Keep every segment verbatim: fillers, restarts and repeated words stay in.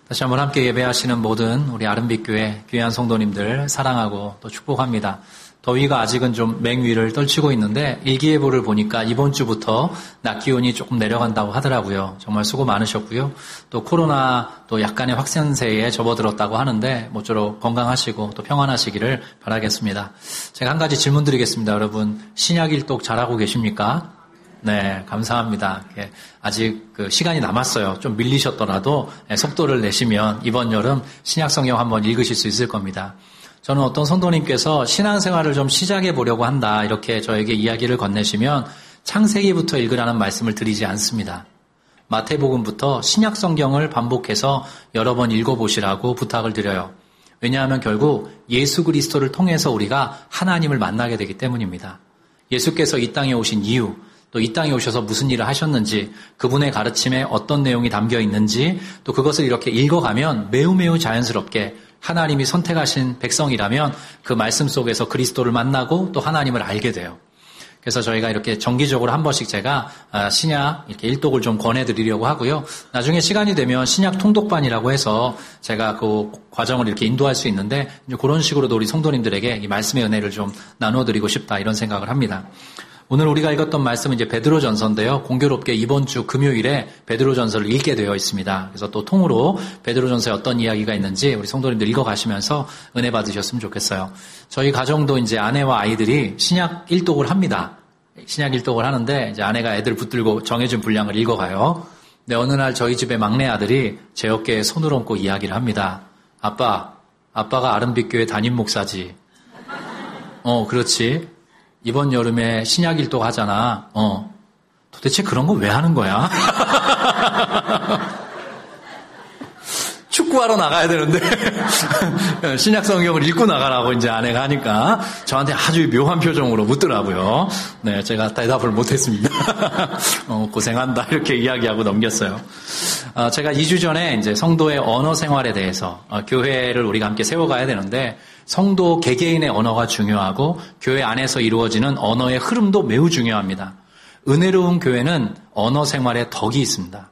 다시 한번 함께 예배하시는 모든 우리 아름빛교회 귀한 성도님들 사랑하고 또 축복합니다. 더위가 아직은 좀 맹위를 떨치고 있는데 일기예보를 보니까 이번 주부터 낮 기온이 조금 내려간다고 하더라고요. 정말 수고 많으셨고요. 또 코로나 또 약간의 확산세에 접어들었다고 하는데 모쪼록 건강하시고 또 평안하시기를 바라겠습니다. 제가 한 가지 질문 드리겠습니다. 여러분 신약 일독 잘하고 계십니까? 네, 감사합니다. 아직 그 시간이 남았어요. 좀 밀리셨더라도 속도를 내시면 이번 여름 신약 성경 한번 읽으실 수 있을 겁니다. 저는 어떤 성도님께서 신앙생활을 좀 시작해 보려고 한다 이렇게 저에게 이야기를 건네시면 창세기부터 읽으라는 말씀을 드리지 않습니다. 마태복음부터 신약 성경을 반복해서 여러 번 읽어보시라고 부탁을 드려요. 왜냐하면 결국 예수 그리스도를 통해서 우리가 하나님을 만나게 되기 때문입니다. 예수께서 이 땅에 오신 이유, 또 이 땅에 오셔서 무슨 일을 하셨는지, 그분의 가르침에 어떤 내용이 담겨 있는지, 또 그것을 이렇게 읽어가면 매우 매우 자연스럽게 하나님이 선택하신 백성이라면 그 말씀 속에서 그리스도를 만나고 또 하나님을 알게 돼요. 그래서 저희가 이렇게 정기적으로 한 번씩 제가 신약 이렇게 일독을 좀 권해드리려고 하고요. 나중에 시간이 되면 신약 통독반이라고 해서 제가 그 과정을 이렇게 인도할 수 있는데 이제 그런 식으로도 우리 성도님들에게 이 말씀의 은혜를 좀 나눠드리고 싶다 이런 생각을 합니다. 오늘 우리가 읽었던 말씀은 이제 베드로전서인데요. 공교롭게 이번 주 금요일에 베드로전서를 읽게 되어 있습니다. 그래서 또 통으로 베드로전서에 어떤 이야기가 있는지 우리 성도님들 읽어가시면서 은혜 받으셨으면 좋겠어요. 저희 가정도 이제 아내와 아이들이 신약 일독을 합니다. 신약 일독을 하는데 이제 아내가 애들 붙들고 정해준 분량을 읽어가요. 근데 어느 날 저희 집의 막내 아들이 제 어깨에 손을 얹고 이야기를 합니다. 아빠, 아빠가 아름빛교회 담임 목사지. 어, 그렇지. 이번 여름에 신약 일독 하잖아. 어. 도대체 그런 거 왜 하는 거야? 축구하러 나가야 되는데 신약 성경을 읽고 나가라고 이제 아내가 하니까 저한테 아주 묘한 표정으로 묻더라고요. 네, 제가 대답을 못했습니다. 어, 고생한다 이렇게 이야기하고 넘겼어요. 어, 제가 이 주 전에 이제 성도의 언어 생활에 대해서 어, 교회를 우리가 함께 세워가야 되는데 성도 개개인의 언어가 중요하고 교회 안에서 이루어지는 언어의 흐름도 매우 중요합니다. 은혜로운 교회는 언어 생활에 덕이 있습니다.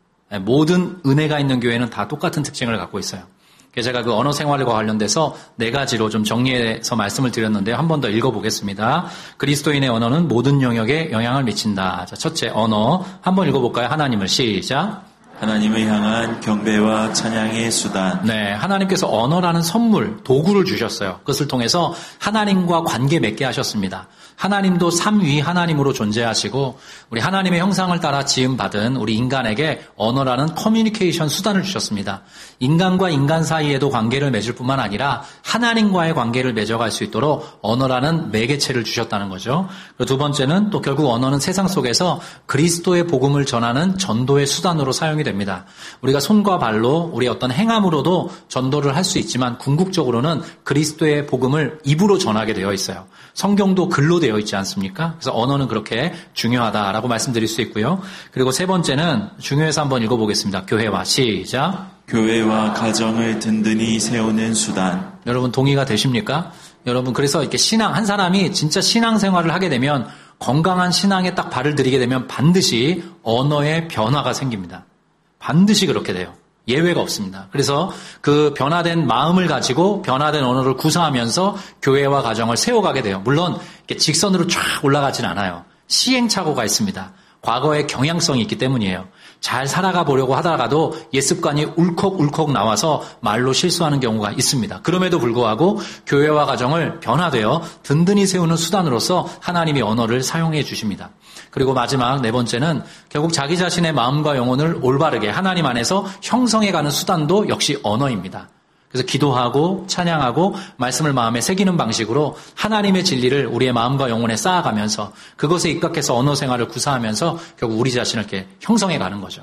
모든 은혜가 있는 교회는 다 똑같은 특징을 갖고 있어요. 그래서 제가 그 언어 생활과 관련돼서 네 가지로 좀 정리해서 말씀을 드렸는데요. 한 번 더 읽어보겠습니다. 그리스도인의 언어는 모든 영역에 영향을 미친다. 자, 첫째, 언어. 한번 읽어볼까요? 하나님을 시작. 하나님을 향한 경배와 찬양의 수단. 네, 하나님께서 언어라는 선물, 도구를 주셨어요. 그것을 통해서 하나님과 관계 맺게 하셨습니다. 하나님도 삼위 하나님으로 존재하시고 우리 하나님의 형상을 따라 지음받은 우리 인간에게 언어라는 커뮤니케이션 수단을 주셨습니다. 인간과 인간 사이에도 관계를 맺을 뿐만 아니라 하나님과의 관계를 맺어갈 수 있도록 언어라는 매개체를 주셨다는 거죠. 그리고 두 번째는 또 결국 언어는 세상 속에서 그리스도의 복음을 전하는 전도의 수단으로 사용이 됩니다. 우리가 손과 발로 우리 어떤 행함으로도 전도를 할 수 있지만 궁극적으로는 그리스도의 복음을 입으로 전하게 되어 있어요. 성경도 글로 되어 있지 않습니까? 그래서 언어는 그렇게 중요하다라고 말씀드릴 수 있고요. 그리고 세 번째는 중요해서 한번 읽어보겠습니다. 교회와 시작. 교회와 가정을 든든히 세우는 수단. 여러분 동의가 되십니까? 여러분 그래서 이렇게 신앙 한 사람이 진짜 신앙생활을 하게 되면 건강한 신앙에 딱 발을 들이게 되면 반드시 언어의 변화가 생깁니다. 반드시 그렇게 돼요. 예외가 없습니다. 그래서 그 변화된 마음을 가지고 변화된 언어를 구사하면서 교회와 가정을 세워가게 돼요. 물론 이렇게 직선으로 쫙 올라가진 않아요. 시행착오가 있습니다. 과거의 경향성이 있기 때문이에요. 잘 살아가 보려고 하다가도 옛습관이 울컥울컥 나와서 말로 실수하는 경우가 있습니다. 그럼에도 불구하고 교회와 가정을 변화되어 든든히 세우는 수단으로서 하나님이 언어를 사용해 주십니다. 그리고 마지막 네 번째는 결국 자기 자신의 마음과 영혼을 올바르게 하나님 안에서 형성해가는 수단도 역시 언어입니다. 그래서 기도하고 찬양하고 말씀을 마음에 새기는 방식으로 하나님의 진리를 우리의 마음과 영혼에 쌓아가면서 그것에 입각해서 언어 생활을 구사하면서 결국 우리 자신을 이렇게 형성해가는 거죠.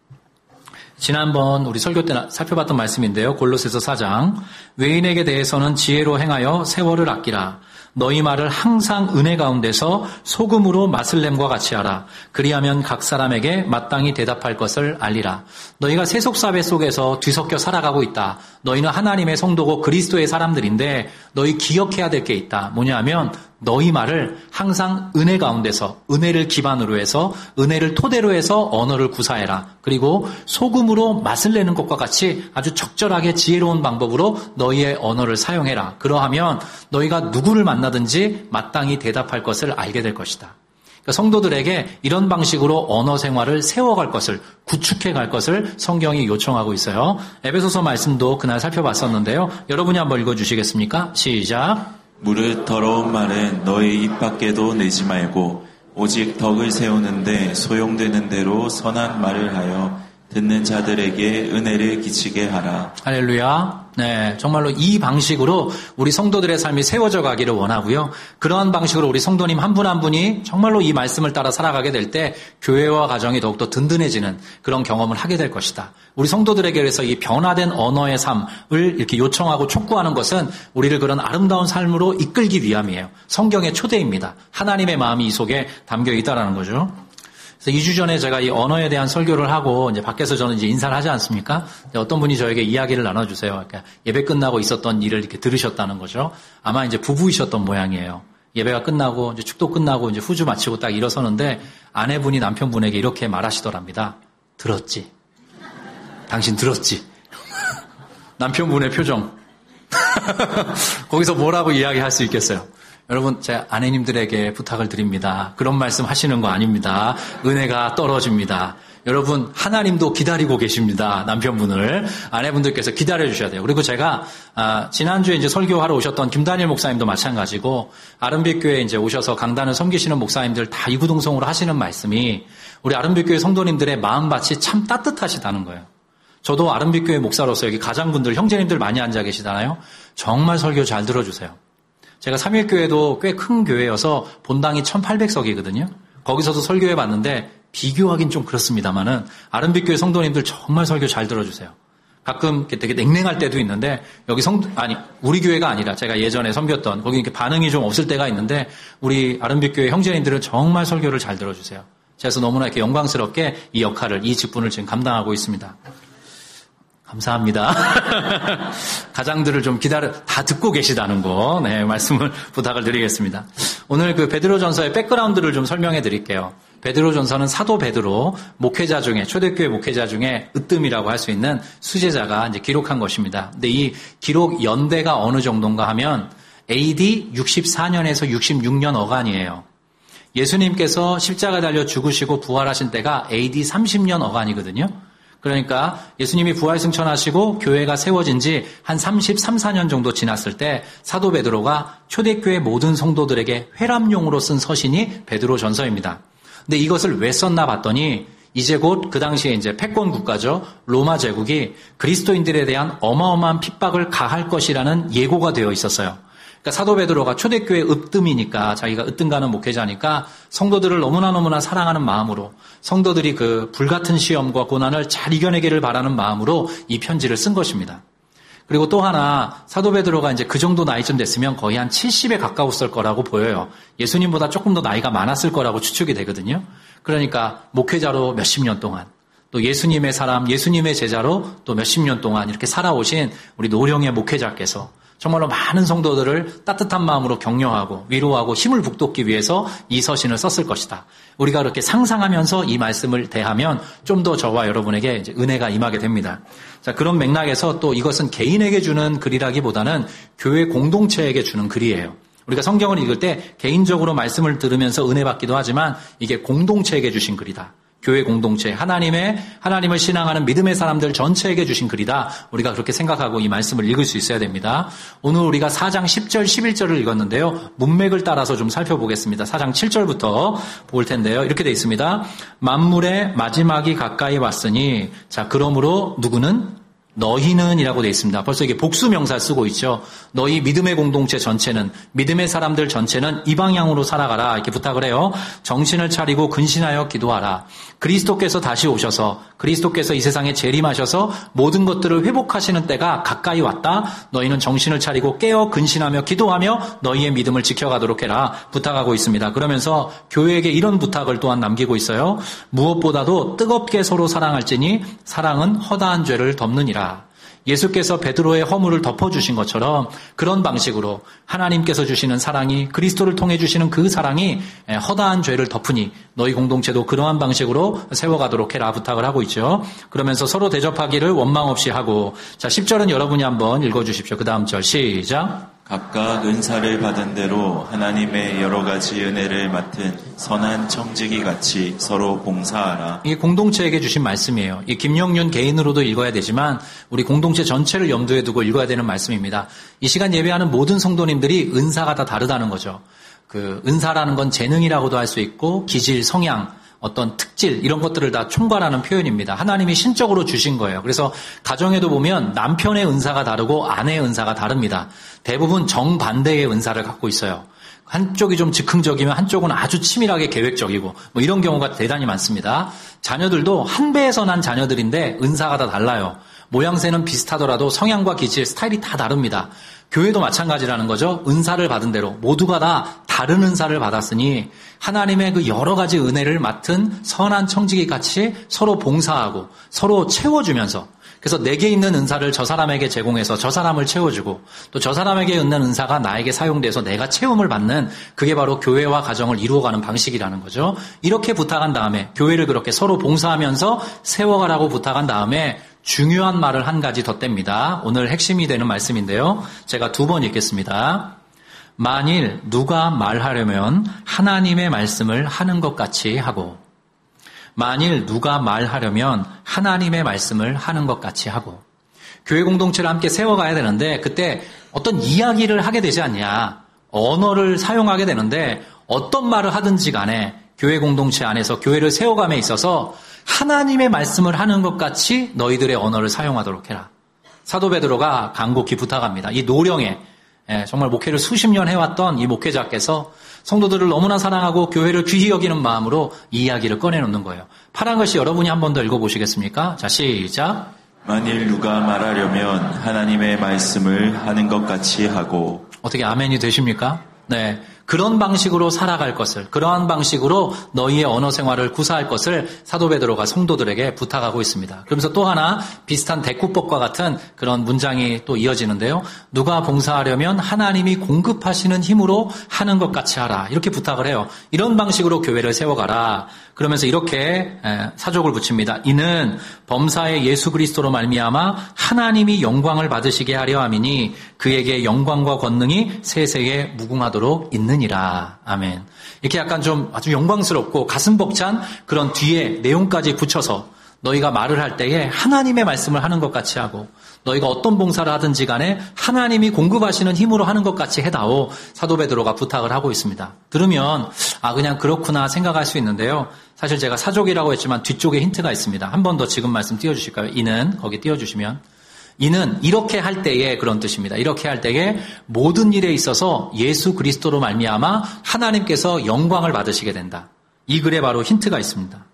지난번 우리 설교 때 살펴봤던 말씀인데요. 골로새서 사 장. 외인에게 대해서는 지혜로 행하여 세월을 아끼라. 너희 말을 항상 은혜 가운데서 소금으로 맛을 냄과 같이 하라. 그리하면 각 사람에게 마땅히 대답할 것을 알리라. 너희가 세속사회 속에서 뒤섞여 살아가고 있다. 너희는 하나님의 성도고 그리스도의 사람들인데 너희 기억해야 될 게 있다. 뭐냐 하면 너희 말을 항상 은혜 가운데서 은혜를 기반으로 해서 은혜를 토대로 해서 언어를 구사해라. 그리고 소금으로 맛을 내는 것과 같이 아주 적절하게 지혜로운 방법으로 너희의 언어를 사용해라. 그러하면 너희가 누구를 만나든지 마땅히 대답할 것을 알게 될 것이다. 그러니까 성도들에게 이런 방식으로 언어 생활을 세워갈 것을, 구축해갈 것을 성경이 요청하고 있어요. 에베소서 말씀도 그날 살펴봤었는데요. 여러분이 한번 읽어주시겠습니까? 시작. 무릇 더러운 말은 너희 입 밖에도 내지 말고 오직 덕을 세우는데 소용되는 대로 선한 말을 하여 듣는 자들에게 은혜를 끼치게 하라. 할렐루야. 네, 정말로 이 방식으로 우리 성도들의 삶이 세워져 가기를 원하고요. 그러한 방식으로 우리 성도님 한 분 한 분이 정말로 이 말씀을 따라 살아가게 될 때 교회와 가정이 더욱더 든든해지는 그런 경험을 하게 될 것이다. 우리 성도들에게 그래서 이 변화된 언어의 삶을 이렇게 요청하고 촉구하는 것은 우리를 그런 아름다운 삶으로 이끌기 위함이에요. 성경의 초대입니다. 하나님의 마음이 이 속에 담겨 있다라는 거죠. 그래서 이 주 전에 제가 이 언어에 대한 설교를 하고 이제 밖에서 저는 이제 인사를 하지 않습니까? 어떤 분이 저에게 이야기를 나눠주세요. 그러니까 예배 끝나고 있었던 일을 이렇게 들으셨다는 거죠. 아마 이제 부부이셨던 모양이에요. 예배가 끝나고 이제 축도 끝나고 이제 후주 마치고 딱 일어서는데 아내분이 남편분에게 이렇게 말하시더랍니다. 들었지? 당신 들었지? 남편분의 표정. 거기서 뭐라고 이야기할 수 있겠어요? 여러분, 제 아내님들에게 부탁을 드립니다. 그런 말씀 하시는 거 아닙니다. 은혜가 떨어집니다. 여러분, 하나님도 기다리고 계십니다. 남편분을. 아내분들께서 기다려 주셔야 돼요. 그리고 제가, 아, 지난주에 이제 설교하러 오셨던 김다니엘 목사님도 마찬가지고, 아름빛교회에 이제 오셔서 강단을 섬기시는 목사님들 다 이구동성으로 하시는 말씀이 우리 아름빛교회 성도님들의 마음밭이 참 따뜻하시다는 거예요. 저도 아름빛교회 목사로서 여기 가장분들, 형제님들 많이 앉아 계시잖아요. 정말 설교 잘 들어주세요. 제가 삼일교회도 꽤 큰 교회여서 본당이 천팔백 석이거든요. 거기서도 설교해 봤는데 비교하긴 좀 그렇습니다만은 아름빛교회 성도님들 정말 설교 잘 들어주세요. 가끔 되게 냉랭할 때도 있는데 여기 성 아니 우리 교회가 아니라 제가 예전에 섬겼던 거기 이렇게 반응이 좀 없을 때가 있는데 우리 아름빛교회 형제님들은 정말 설교를 잘 들어주세요. 그래서 너무나 이렇게 영광스럽게 이 역할을 이 직분을 지금 감당하고 있습니다. 감사합니다. 가장들을 좀 기다려, 다 듣고 계시다는 거, 네, 말씀을 부탁을 드리겠습니다. 오늘 그 베드로전서의 백그라운드를 좀 설명해 드릴게요. 베드로전서는 사도 베드로, 목회자 중에, 초대교회 목회자 중에 으뜸이라고 할 수 있는 수제자가 이제 기록한 것입니다. 근데 이 기록 연대가 어느 정도인가 하면 에이디 육십사 년에서 육십육 년 어간이에요. 예수님께서 십자가 달려 죽으시고 부활하신 때가 에이디 삼십 년 어간이거든요. 그러니까 예수님이 부활 승천하시고 교회가 세워진 지 한 삼십삼, 사 년 정도 지났을 때 사도 베드로가 초대교회 모든 성도들에게 회람용으로 쓴 서신이 베드로전서입니다. 근데 이것을 왜 썼나 봤더니 이제 곧 그 당시에 이제 패권 국가죠. 로마 제국이 그리스도인들에 대한 어마어마한 핍박을 가할 것이라는 예고가 되어 있었어요. 그러니까 사도 베드로가 초대교회 으뜸이니까 자기가 으뜸가는 목회자니까 성도들을 너무나 너무나 사랑하는 마음으로 성도들이 그 불같은 시험과 고난을 잘 이겨내기를 바라는 마음으로 이 편지를 쓴 것입니다. 그리고 또 하나 사도 베드로가 이제 그 정도 나이쯤 됐으면 거의 한 칠십에 가까웠을 거라고 보여요. 예수님보다 조금 더 나이가 많았을 거라고 추측이 되거든요. 그러니까 목회자로 몇십 년 동안 또 예수님의 사람, 예수님의 제자로 또 몇십 년 동안 이렇게 살아오신 우리 노령의 목회자께서 정말로 많은 성도들을 따뜻한 마음으로 격려하고 위로하고 힘을 북돋기 위해서 이 서신을 썼을 것이다. 우리가 그렇게 상상하면서 이 말씀을 대하면 좀 더 저와 여러분에게 이제 은혜가 임하게 됩니다. 자, 그런 맥락에서 또 이것은 개인에게 주는 글이라기보다는 교회 공동체에게 주는 글이에요. 우리가 성경을 읽을 때 개인적으로 말씀을 들으면서 은혜 받기도 하지만 이게 공동체에게 주신 글이다. 교회 공동체, 하나님의, 하나님을 신앙하는 믿음의 사람들 전체에게 주신 글이다. 우리가 그렇게 생각하고 이 말씀을 읽을 수 있어야 됩니다. 오늘 우리가 사 장 십 절, 십일 절을 읽었는데요. 문맥을 따라서 좀 살펴보겠습니다. 사 장 칠 절부터 볼 텐데요. 이렇게 되어 있습니다. 만물의 마지막이 가까이 왔으니, 자, 그러므로 누구는? 너희는 이라고 되어 있습니다. 벌써 이게 복수 명사 쓰고 있죠. 너희 믿음의 공동체 전체는, 믿음의 사람들 전체는 이 방향으로 살아가라 이렇게 부탁을 해요. 정신을 차리고 근신하여 기도하라. 그리스도께서 다시 오셔서 그리스도께서 이 세상에 재림하셔서 모든 것들을 회복하시는 때가 가까이 왔다. 너희는 정신을 차리고 깨어 근신하며 기도하며 너희의 믿음을 지켜가도록 해라 부탁하고 있습니다. 그러면서 교회에게 이런 부탁을 또한 남기고 있어요. 무엇보다도 뜨겁게 서로 사랑할지니 사랑은 허다한 죄를 덮느니라. 예수께서 베드로의 허물을 덮어주신 것처럼 그런 방식으로 하나님께서 주시는 사랑이, 그리스도를 통해 주시는 그 사랑이 허다한 죄를 덮으니 너희 공동체도 그러한 방식으로 세워가도록 해라 부탁을 하고 있죠. 그러면서 서로 대접하기를 원망 없이 하고, 자 십 절은 여러분이 한번 읽어주십시오. 그 다음 절 시작. 각각 은사를 받은 대로 하나님의 여러 가지 은혜를 맡은 선한 청지기 같이 서로 봉사하라. 이게 공동체에게 주신 말씀이에요. 이 김영윤 개인으로도 읽어야 되지만 우리 공동체 전체를 염두에 두고 읽어야 되는 말씀입니다. 이 시간 예배하는 모든 성도님들이 은사가 다 다르다는 거죠. 그 은사라는 건 재능이라고도 할 수 있고 기질, 성향, 어떤 특질 이런 것들을 다 총괄하는 표현입니다. 하나님이 신적으로 주신 거예요. 그래서 가정에도 보면 남편의 은사가 다르고 아내의 은사가 다릅니다. 대부분 정반대의 은사를 갖고 있어요. 한쪽이 좀 즉흥적이면 한쪽은 아주 치밀하게 계획적이고 뭐 이런 경우가 대단히 많습니다. 자녀들도 한 배에서 난 자녀들인데 은사가 다 달라요. 모양새는 비슷하더라도 성향과 기질, 스타일이 다 다릅니다. 교회도 마찬가지라는 거죠. 은사를 받은 대로 모두가 다 다른 은사를 받았으니 하나님의 그 여러 가지 은혜를 맡은 선한 청지기 같이 서로 봉사하고 서로 채워주면서, 그래서 내게 있는 은사를 저 사람에게 제공해서 저 사람을 채워주고 또 저 사람에게 있는 은사가 나에게 사용돼서 내가 채움을 받는, 그게 바로 교회와 가정을 이루어가는 방식이라는 거죠. 이렇게 부탁한 다음에 교회를 그렇게 서로 봉사하면서 세워가라고 부탁한 다음에 중요한 말을 한 가지 덧댑니다. 오늘 핵심이 되는 말씀인데요. 제가 두 번 읽겠습니다. 만일 누가 말하려면 하나님의 말씀을 하는 것 같이 하고, 만일 누가 말하려면 하나님의 말씀을 하는 것 같이 하고. 교회 공동체를 함께 세워가야 되는데 그때 어떤 이야기를 하게 되지 않냐, 언어를 사용하게 되는데 어떤 말을 하든지 간에 교회 공동체 안에서 교회를 세워감에 있어서 하나님의 말씀을 하는 것 같이 너희들의 언어를 사용하도록 해라. 사도 베드로가 간곡히 부탁합니다. 이 노령에 정말 목회를 수십 년 해왔던 이 목회자께서 성도들을 너무나 사랑하고 교회를 귀히 여기는 마음으로 이 이야기를 꺼내놓는 거예요. 파란 글씨 여러분이 한 번 더 읽어보시겠습니까? 자, 시작. 만일 누가 말하려면 하나님의 말씀을 하는 것 같이 하고. 어떻게 아멘이 되십니까? 네. 그런 방식으로 살아갈 것을, 그러한 방식으로 너희의 언어 생활을 구사할 것을 사도 베드로가 성도들에게 부탁하고 있습니다. 그러면서 또 하나 비슷한 대꾸법과 같은 그런 문장이 또 이어지는데요. 누가 봉사하려면 하나님이 공급하시는 힘으로 하는 것 같이 하라. 이렇게 부탁을 해요. 이런 방식으로 교회를 세워가라. 그러면서 이렇게 사족을 붙입니다. 이는 범사의 예수 그리스도로 말미암아 하나님이 영광을 받으시게 하려 함이니 그에게 영광과 권능이 세세에 무궁하도록 있느니라. 아멘. 이렇게 약간 좀 아주 영광스럽고 가슴 벅찬 그런 뒤에 내용까지 붙여서 너희가 말을 할 때에 하나님의 말씀을 하는 것 같이 하고, 너희가 어떤 봉사를 하든지 간에 하나님이 공급하시는 힘으로 하는 것 같이 해다오. 사도 베드로가 부탁을 하고 있습니다. 들으면 아 그냥 그렇구나 생각할 수 있는데요. 사실 제가 사족이라고 했지만 뒤쪽에 힌트가 있습니다. 한 번 더 지금 말씀 띄워주실까요? 이는 거기 띄워주시면, 이는 이렇게 할 때에 그런 뜻입니다. 이렇게 할 때에 모든 일에 있어서 예수 그리스도로 말미암아 하나님께서 영광을 받으시게 된다. 이 글에 바로 힌트가 있습니다.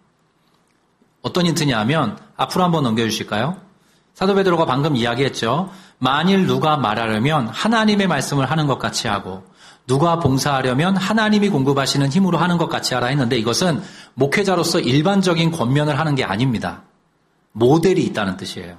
어떤 힌트냐 하면 앞으로 한번 넘겨주실까요? 사도 베드로가 방금 이야기했죠. 만일 누가 말하려면 하나님의 말씀을 하는 것 같이 하고, 누가 봉사하려면 하나님이 공급하시는 힘으로 하는 것 같이 하라 했는데, 이것은 목회자로서 일반적인 권면을 하는 게 아닙니다. 모델이 있다는 뜻이에요.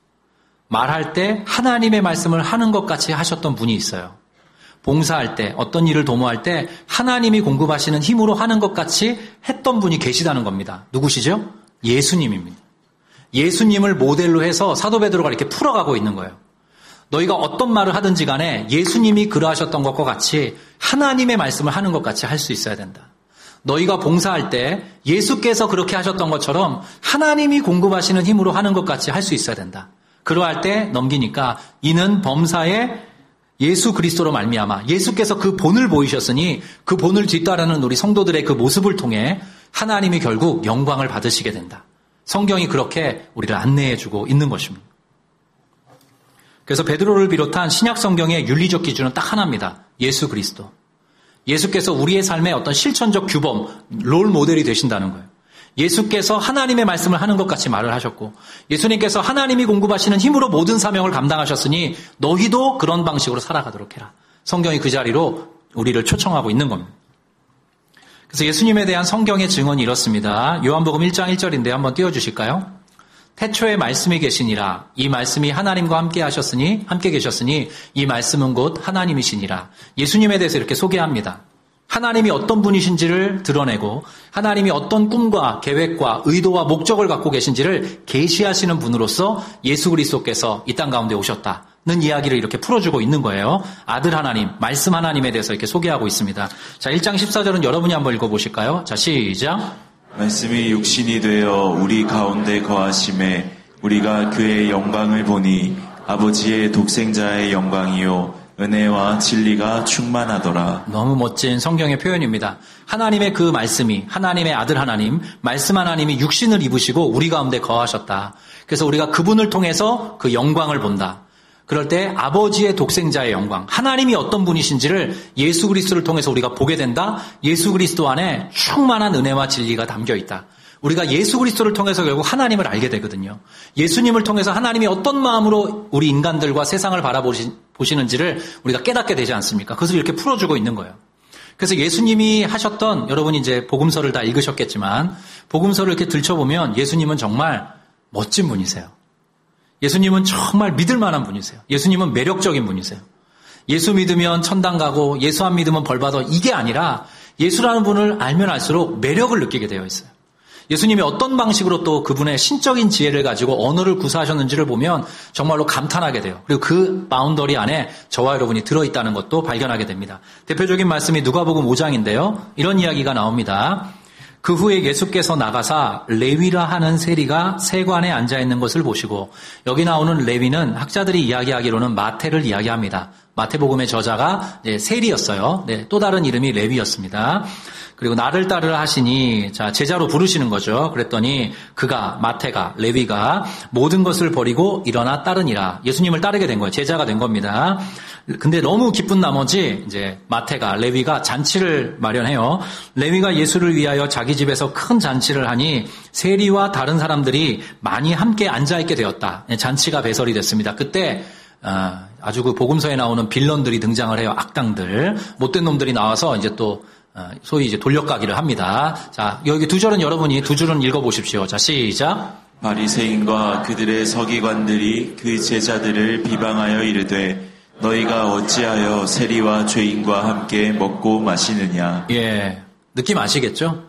말할 때 하나님의 말씀을 하는 것 같이 하셨던 분이 있어요. 봉사할 때, 어떤 일을 도모할 때 하나님이 공급하시는 힘으로 하는 것 같이 했던 분이 계시다는 겁니다. 누구시죠? 예수님입니다. 예수님을 모델로 해서 사도 베드로가 이렇게 풀어가고 있는 거예요. 너희가 어떤 말을 하든지 간에 예수님이 그러하셨던 것과 같이 하나님의 말씀을 하는 것 같이 할 수 있어야 된다. 너희가 봉사할 때 예수께서 그렇게 하셨던 것처럼 하나님이 공급하시는 힘으로 하는 것 같이 할 수 있어야 된다. 그러할 때 넘기니까 이는 범사에 예수 그리스도로 말미암아, 예수께서 그 본을 보이셨으니 그 본을 뒤따르는 우리 성도들의 그 모습을 통해 하나님이 결국 영광을 받으시게 된다. 성경이 그렇게 우리를 안내해주고 있는 것입니다. 그래서 베드로를 비롯한 신약 성경의 윤리적 기준은 딱 하나입니다. 예수 그리스도. 예수께서 우리의 삶의 어떤 실천적 규범, 롤 모델이 되신다는 거예요. 예수께서 하나님의 말씀을 하는 것 같이 말을 하셨고, 예수님께서 하나님이 공급하시는 힘으로 모든 사명을 감당하셨으니 너희도 그런 방식으로 살아가도록 해라. 성경이 그 자리로 우리를 초청하고 있는 겁니다. 그래서 예수님에 대한 성경의 증언이 이렇습니다. 요한복음 일 장 일 절인데 한번 띄워주실까요? 태초에 말씀이 계시니라. 이 말씀이 하나님과 함께 하셨으니 함께 계셨으니 이 말씀은 곧 하나님이시니라. 예수님에 대해서 이렇게 소개합니다. 하나님이 어떤 분이신지를 드러내고 하나님이 어떤 꿈과 계획과 의도와 목적을 갖고 계신지를 계시하시는 분으로서 예수 그리스도께서 이 땅 가운데 오셨다는 이야기를 이렇게 풀어주고 있는 거예요. 아들 하나님, 말씀 하나님에 대해서 이렇게 소개하고 있습니다. 자, 일 장 십사 절은 여러분이 한번 읽어보실까요? 자, 시작. 말씀이 육신이 되어 우리 가운데 거하심에 우리가 그의 영광을 보니 아버지의 독생자의 영광이요 은혜와 진리가 충만하더라. 너무 멋진 성경의 표현입니다. 하나님의 그 말씀이, 하나님의 아들 하나님, 말씀 하나님이 육신을 입으시고 우리 가운데 거하셨다. 그래서 우리가 그분을 통해서 그 영광을 본다. 그럴 때 아버지의 독생자의 영광, 하나님이 어떤 분이신지를 예수 그리스도를 통해서 우리가 보게 된다. 예수 그리스도 안에 충만한 은혜와 진리가 담겨 있다. 우리가 예수 그리스도를 통해서 결국 하나님을 알게 되거든요. 예수님을 통해서 하나님이 어떤 마음으로 우리 인간들과 세상을 바라보시는지를 우리가 깨닫게 되지 않습니까? 그것을 이렇게 풀어주고 있는 거예요. 그래서 예수님이 하셨던, 여러분이 이제 복음서를 다 읽으셨겠지만 복음서를 이렇게 들춰보면 예수님은 정말 멋진 분이세요. 예수님은 정말 믿을 만한 분이세요. 예수님은 매력적인 분이세요. 예수 믿으면 천당 가고 예수 안 믿으면 벌 받아, 이게 아니라 예수라는 분을 알면 알수록 매력을 느끼게 되어 있어요. 예수님이 어떤 방식으로 또 그분의 신적인 지혜를 가지고 언어를 구사하셨는지를 보면 정말로 감탄하게 돼요. 그리고 그 바운더리 안에 저와 여러분이 들어있다는 것도 발견하게 됩니다. 대표적인 말씀이 누가복음 오 장인데요. 이런 이야기가 나옵니다. 그 후에 예수께서 나가사 레위라 하는 세리가 세관에 앉아있는 것을 보시고, 여기 나오는 레위는 학자들이 이야기하기로는 마태를 이야기합니다. 마태복음의 저자가 세리였어요. 네, 또 다른 이름이 레위였습니다. 그리고 나를 따르라 하시니, 자, 제자로 부르시는 거죠. 그랬더니 그가, 마태가, 레위가 모든 것을 버리고 일어나 따르니라. 예수님을 따르게 된 거예요. 제자가 된 겁니다. 근데 너무 기쁜 나머지 이제 마태가, 레위가 잔치를 마련해요. 레위가 예수를 위하여 자기 집에서 큰 잔치를 하니 세리와 다른 사람들이 많이 함께 앉아있게 되었다. 잔치가 배설이 됐습니다. 그때 아주 그 복음서에 나오는 빌런들이 등장을 해요. 악당들, 못된 놈들이 나와서 이제 또 소위 이제 돌려가기를 합니다. 자, 여기 두 절은 여러분이 두 줄은 읽어보십시오. 자, 시작. 바리새인과 그들의 서기관들이 그 제자들을 비방하여 이르되 너희가 어찌하여 세리와 죄인과 함께 먹고 마시느냐. 예, 느낌 아시겠죠?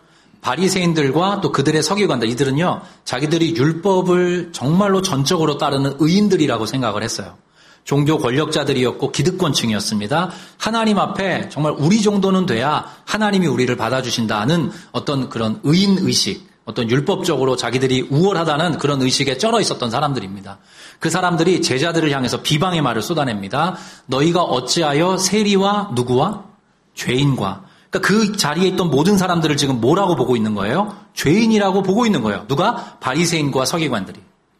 바리새인들과 또 그들의 서기관들, 이들은요 자기들이 율법을 정말로 전적으로 따르는 의인들이라고 생각을 했어요. 종교 권력자들이었고 기득권층이었습니다. 하나님 앞에 정말 우리 정도는 돼야 하나님이 우리를 받아주신다는 어떤 그런 의인의식, 어떤 율법적으로 자기들이 우월하다는 그런 의식에 쩔어 있었던 사람들입니다. 그 사람들이 제자들을 향해서 비방의 말을 쏟아냅니다. 너희가 어찌하여 세리와 누구와? 죄인과. 그러니까 그 자리에 있던 모든 사람들을 지금 뭐라고 보고 있는 거예요? 죄인이라고 보고 있는 거예요. 누가? 바리새인과 서기관들이.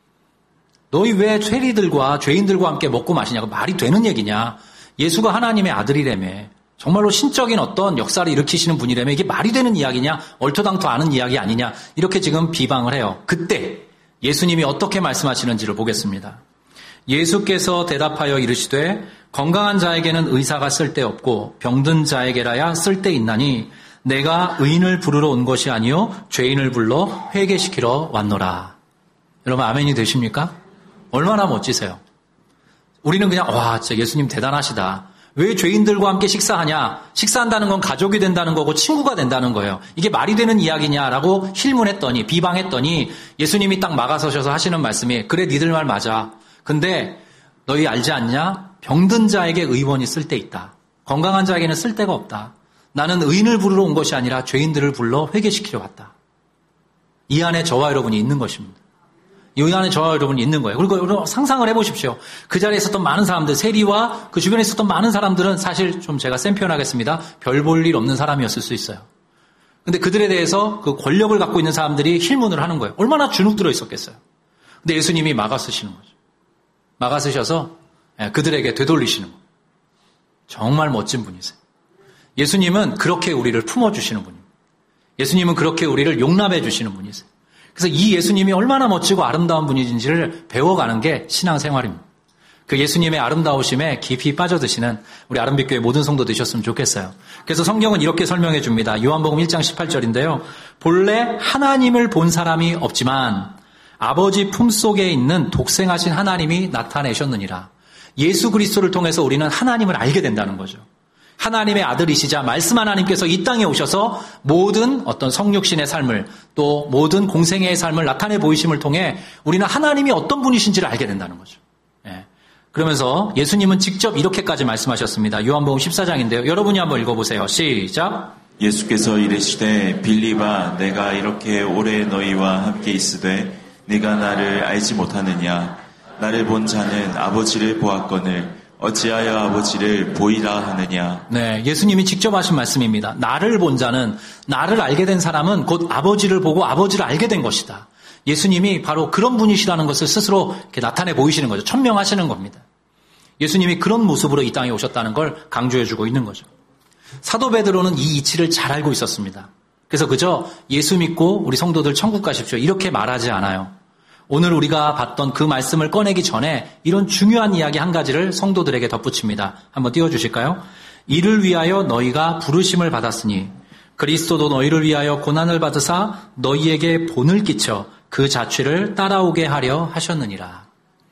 너희 왜 세리들과 죄인들과 함께 먹고 마시냐고. 말이 되는 얘기냐. 예수가 하나님의 아들이라며. 정말로 신적인 어떤 역사를 일으키시는 분이라며 이게 말이 되는 이야기냐, 얼토당토 아는 이야기 아니냐, 이렇게 지금 비방을 해요. 그때 예수님이 어떻게 말씀하시는지를 보겠습니다. 예수께서 대답하여 이르시되 건강한 자에게는 의사가 쓸데없고 병든 자에게라야 쓸데있나니 내가 의인을 부르러 온 것이 아니요 죄인을 불러 회개시키러 왔노라. 여러분 아멘이 되십니까? 얼마나 멋지세요. 우리는 그냥 와 진짜 예수님 대단하시다. 왜 죄인들과 함께 식사하냐? 식사한다는 건 가족이 된다는 거고 친구가 된다는 거예요. 이게 말이 되는 이야기냐라고 힐문했더니, 비방했더니 예수님이 딱 막아서셔서 하시는 말씀이 그래 니들 말 맞아. 근데 너희 알지 않냐? 병든 자에게 의원이 쓸데 있다. 건강한 자에게는 쓸데가 없다. 나는 의인을 부르러 온 것이 아니라 죄인들을 불러 회개시키려 왔다. 이 안에 저와 여러분이 있는 것입니다. 이 안에 저와 여러분이 있는 거예요. 그리고 여러분 상상을 해보십시오. 그 자리에 있었던 많은 사람들, 세리와 그 주변에 있었던 많은 사람들은 사실 좀 제가 센 표현하겠습니다. 별 볼 일 없는 사람이었을 수 있어요. 근데 그들에 대해서 그 권력을 갖고 있는 사람들이 힐문을 하는 거예요. 얼마나 주눅 들어 있었겠어요. 근데 예수님이 막아 쓰시는 거죠. 막아 쓰셔서 그들에게 되돌리시는 거예요. 정말 멋진 분이세요. 예수님은 그렇게 우리를 품어주시는 분입니다. 예수님은 그렇게 우리를 용납해 주시는 분이세요. 그래서 이 예수님이 얼마나 멋지고 아름다운 분인지를 배워가는 게 신앙생활입니다. 그 예수님의 아름다우심에 깊이 빠져드시는 우리 아름빛교회 모든 성도 되셨으면 좋겠어요. 그래서 성경은 이렇게 설명해 줍니다. 요한복음 일 장 십팔 절인데요. 본래 하나님을 본 사람이 없지만 아버지 품속에 있는 독생하신 하나님이 나타내셨느니라. 예수 그리스도를 통해서 우리는 하나님을 알게 된다는 거죠. 하나님의 아들이시자 말씀 하나님께서 이 땅에 오셔서 모든 어떤 성육신의 삶을 또 모든 공생애의 삶을 나타내 보이심을 통해 우리는 하나님이 어떤 분이신지를 알게 된다는 거죠. 예. 그러면서 예수님은 직접 이렇게까지 말씀하셨습니다. 요한복음 십사 장인데요. 여러분이 한번 읽어보세요. 시작. 예수께서 이르시되 빌립아 내가 이렇게 오래 너희와 함께 있으되 네가 나를 알지 못하느냐. 나를 본 자는 아버지를 보았거늘 어찌하여 아버지를 보이라 하느냐. 네, 예수님이 직접 하신 말씀입니다. 나를 본 자는, 나를 알게 된 사람은 곧 아버지를 보고 아버지를 알게 된 것이다. 예수님이 바로 그런 분이시라는 것을 스스로 이렇게 나타내 보이시는 거죠. 천명하시는 겁니다. 예수님이 그런 모습으로 이 땅에 오셨다는 걸 강조해주고 있는 거죠. 사도 베드로는 이 이치를 잘 알고 있었습니다. 그래서 그저 예수 믿고 우리 성도들 천국 가십시오 이렇게 말하지 않아요. 오늘 우리가 봤던 그 말씀을 꺼내기 전에 이런 중요한 이야기 한 가지를 성도들에게 덧붙입니다. 한번 띄워주실까요? 이를 위하여 너희가 부르심을 받았으니 그리스도도 너희를 위하여 고난을 받으사 너희에게 본을 끼쳐 그 자취를 따라오게 하려 하셨느니라.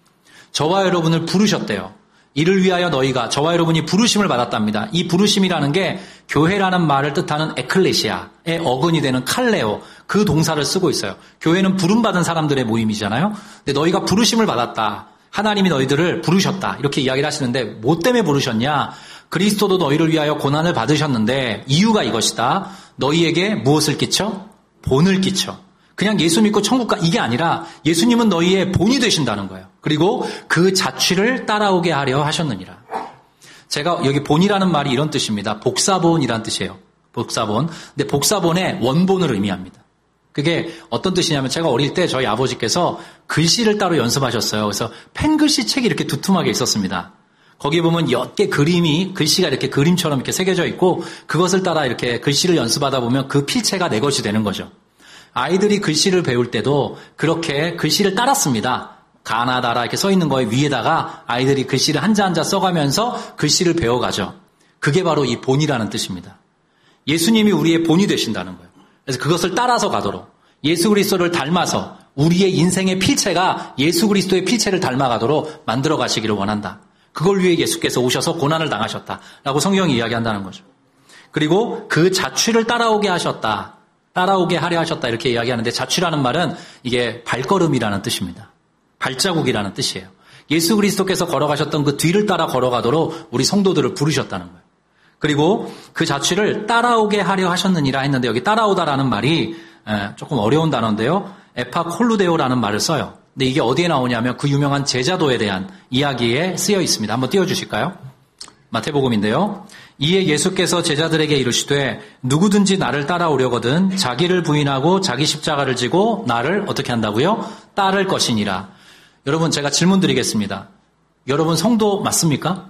저와 여러분을 부르셨대요. 이를 위하여 너희가, 저와 여러분이 부르심을 받았답니다. 이 부르심이라는 게 교회라는 말을 뜻하는 에클레시아의 어근이 되는 칼레오, 그 동사를 쓰고 있어요. 교회는 부름받은 사람들의 모임이잖아요. 근데 너희가 부르심을 받았다. 하나님이 너희들을 부르셨다. 이렇게 이야기를 하시는데 뭐 때문에 부르셨냐? 그리스도도 너희를 위하여 고난을 받으셨는데 이유가 이것이다. 너희에게 무엇을 끼쳐? 본을 끼쳐. 그냥 예수 믿고 천국 가 이게 아니라 예수님은 너희의 본이 되신다는 거예요. 그리고 그 자취를 따라오게 하려 하셨느니라. 제가 여기 본이라는 말이 이런 뜻입니다. 복사본이라는 뜻이에요. 복사본. 근데 복사본의 원본을 의미합니다. 그게 어떤 뜻이냐면 제가 어릴 때 저희 아버지께서 글씨를 따로 연습하셨어요. 그래서 펜글씨 책이 이렇게 두툼하게 있었습니다. 거기 보면 옅게 그림이, 글씨가 이렇게 그림처럼 이렇게 새겨져 있고 그것을 따라 이렇게 글씨를 연습하다 보면 그 필체가 내 것이 되는 거죠. 아이들이 글씨를 배울 때도 그렇게 글씨를 따랐습니다. 가나다라 이렇게 써 있는 거에 위에다가 아이들이 글씨를 한자 한자 써가면서 글씨를 배워가죠. 그게 바로 이 본이라는 뜻입니다. 예수님이 우리의 본이 되신다는 거예요. 그래서 그것을 따라서 가도록 예수 그리스도를 닮아서 우리의 인생의 필체가 예수 그리스도의 필체를 닮아가도록 만들어 가시기를 원한다. 그걸 위해 예수께서 오셔서 고난을 당하셨다라고 성경이 이야기한다는 거죠. 그리고 그 자취를 따라오게 하셨다. 따라오게 하려 하셨다 이렇게 이야기하는데 자취라는 말은 이게 발걸음이라는 뜻입니다. 발자국이라는 뜻이에요. 예수 그리스도께서 걸어가셨던 그 뒤를 따라 걸어가도록 우리 성도들을 부르셨다는 거예요. 그리고 그 자취를 따라오게 하려 하셨느니라 했는데 여기 따라오다라는 말이 조금 어려운 단어인데요. 에파콜루데오라는 말을 써요. 근데 이게 어디에 나오냐면 그 유명한 제자도에 대한 이야기에 쓰여 있습니다. 한번 띄워주실까요? 마태복음인데요. 이에 예수께서 제자들에게 이르시되 누구든지 나를 따라오려거든 자기를 부인하고 자기 십자가를 지고 나를 어떻게 한다고요? 따를 것이니라. 여러분 제가 질문 드리겠습니다. 여러분 성도 맞습니까?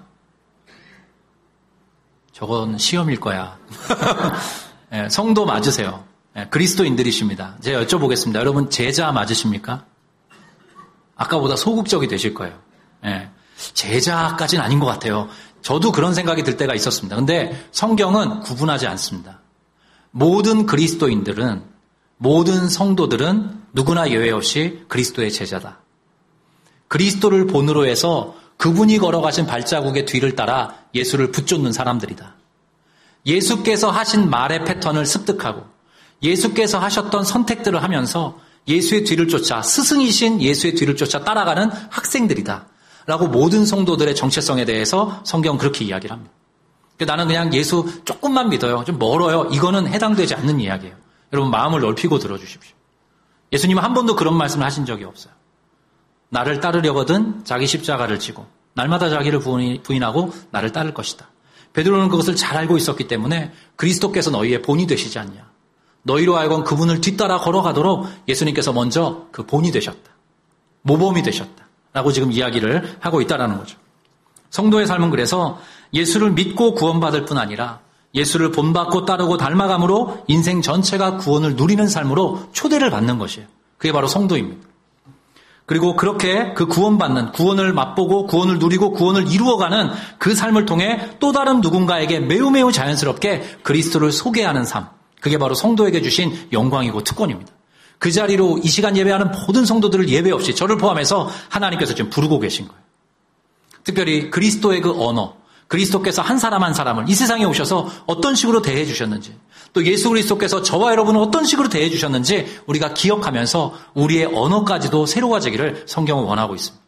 저건 시험일 거야. 네, 성도 맞으세요. 네, 그리스도인들이십니다. 제가 여쭤보겠습니다. 여러분 제자 맞으십니까? 아까보다 소극적이 되실 거예요. 네, 제자까지는 아닌 것 같아요. 저도 그런 생각이 들 때가 있었습니다. 근데 성경은 구분하지 않습니다. 모든 그리스도인들은, 모든 성도들은 누구나 예외 없이 그리스도의 제자다. 그리스도를 본으로 해서 그분이 걸어가신 발자국의 뒤를 따라 예수를 붙잡는 사람들이다. 예수께서 하신 말의 패턴을 습득하고 예수께서 하셨던 선택들을 하면서 예수의 뒤를 쫓아 스승이신 예수의 뒤를 쫓아 따라가는 학생들이다. 라고 모든 성도들의 정체성에 대해서 성경은 그렇게 이야기를 합니다. 나는 그냥 예수 조금만 믿어요. 좀 멀어요. 이거는 해당되지 않는 이야기예요. 여러분 마음을 넓히고 들어주십시오. 예수님은 한 번도 그런 말씀을 하신 적이 없어요. 나를 따르려거든 자기 십자가를 지고 날마다 자기를 부인하고 나를 따를 것이다. 베드로는 그것을 잘 알고 있었기 때문에 그리스도께서 너희의 본이 되시지 않냐. 너희로 하여금 그분을 뒤따라 걸어가도록 예수님께서 먼저 그 본이 되셨다. 모범이 되셨다. 라고 지금 이야기를 하고 있다는 거죠. 성도의 삶은 그래서 예수를 믿고 구원받을 뿐 아니라 예수를 본받고 따르고 닮아감으로 인생 전체가 구원을 누리는 삶으로 초대를 받는 것이에요. 그게 바로 성도입니다. 그리고 그렇게 그 구원받는, 구원을 맛보고 구원을 누리고 구원을 이루어가는 그 삶을 통해 또 다른 누군가에게 매우 매우 자연스럽게 그리스도를 소개하는 삶. 그게 바로 성도에게 주신 영광이고 특권입니다. 그 자리로 이 시간 예배하는 모든 성도들을 예배 없이 저를 포함해서 하나님께서 지금 부르고 계신 거예요. 특별히 그리스도의 그 언어, 그리스도께서 한 사람 한 사람을 이 세상에 오셔서 어떤 식으로 대해 주셨는지, 또 예수 그리스도께서 저와 여러분을 어떤 식으로 대해 주셨는지 우리가 기억하면서 우리의 언어까지도 새로워지기를 성경은 원하고 있습니다.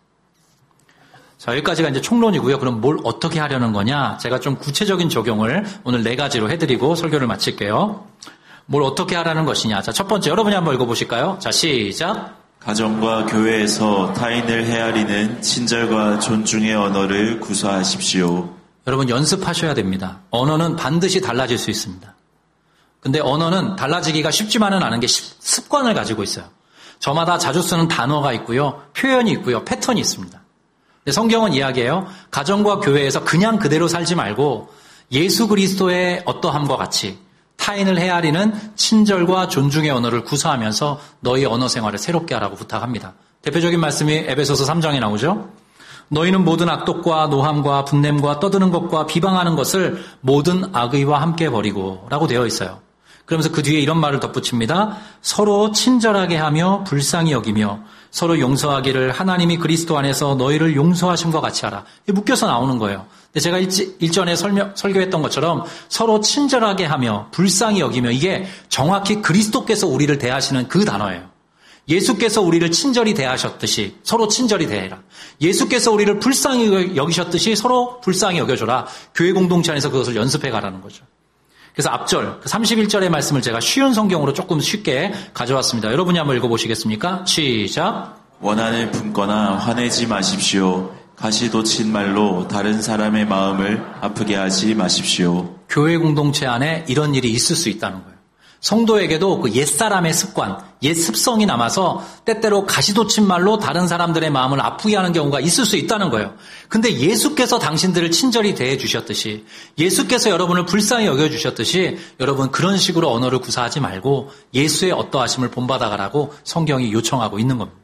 자, 여기까지가 이제 총론이고요. 그럼 뭘 어떻게 하려는 거냐? 제가 좀 구체적인 적용을 오늘 네 가지로 해드리고 설교를 마칠게요. 뭘 어떻게 하라는 것이냐? 자, 첫 번째 여러분이 한번 읽어보실까요? 자, 시작. 가정과 교회에서 타인을 헤아리는 친절과 존중의 언어를 구사하십시오. 여러분 연습하셔야 됩니다. 언어는 반드시 달라질 수 있습니다. 근데 언어는 달라지기가 쉽지만은 않은 게 습관을 가지고 있어요. 저마다 자주 쓰는 단어가 있고요. 표현이 있고요. 패턴이 있습니다. 근데 성경은 이야기해요. 가정과 교회에서 그냥 그대로 살지 말고 예수 그리스도의 어떠함과 같이 타인을 헤아리는 친절과 존중의 언어를 구사하면서 너희 언어 생활을 새롭게 하라고 부탁합니다. 대표적인 말씀이 에베소서 삼 장에 나오죠. 너희는 모든 악독과 노함과 분냄과 떠드는 것과 비방하는 것을 모든 악의와 함께 버리고 라고 되어 있어요. 그러면서 그 뒤에 이런 말을 덧붙입니다. 서로 친절하게 하며 불쌍히 여기며 서로 용서하기를 하나님이 그리스도 안에서 너희를 용서하심과 같이 하라. 이게 묶여서 나오는 거예요. 근데 제가 일전에 설명, 설교했던 것처럼 서로 친절하게 하며 불쌍히 여기며 이게 정확히 그리스도께서 우리를 대하시는 그 단어예요. 예수께서 우리를 친절히 대하셨듯이 서로 친절히 대해라. 예수께서 우리를 불쌍히 여기셨듯이 서로 불쌍히 여겨줘라. 교회 공동체 안에서 그것을 연습해 가라는 거죠. 그래서 앞절 삼십일 절의 말씀을 제가 쉬운 성경으로 조금 쉽게 가져왔습니다. 여러분이 한번 읽어보시겠습니까? 시작. 원한을 품거나 화내지 마십시오. 가시돋친 말로 다른 사람의 마음을 아프게 하지 마십시오. 교회 공동체 안에 이런 일이 있을 수 있다는 거예요. 성도에게도 그 옛사람의 습관, 옛 습성이 남아서 때때로 가시돋친 말로 다른 사람들의 마음을 아프게 하는 경우가 있을 수 있다는 거예요. 근데 예수께서 당신들을 친절히 대해 주셨듯이, 예수께서 여러분을 불쌍히 여겨주셨듯이 여러분 그런 식으로 언어를 구사하지 말고 예수의 어떠하심을 본받아가라고 성경이 요청하고 있는 겁니다.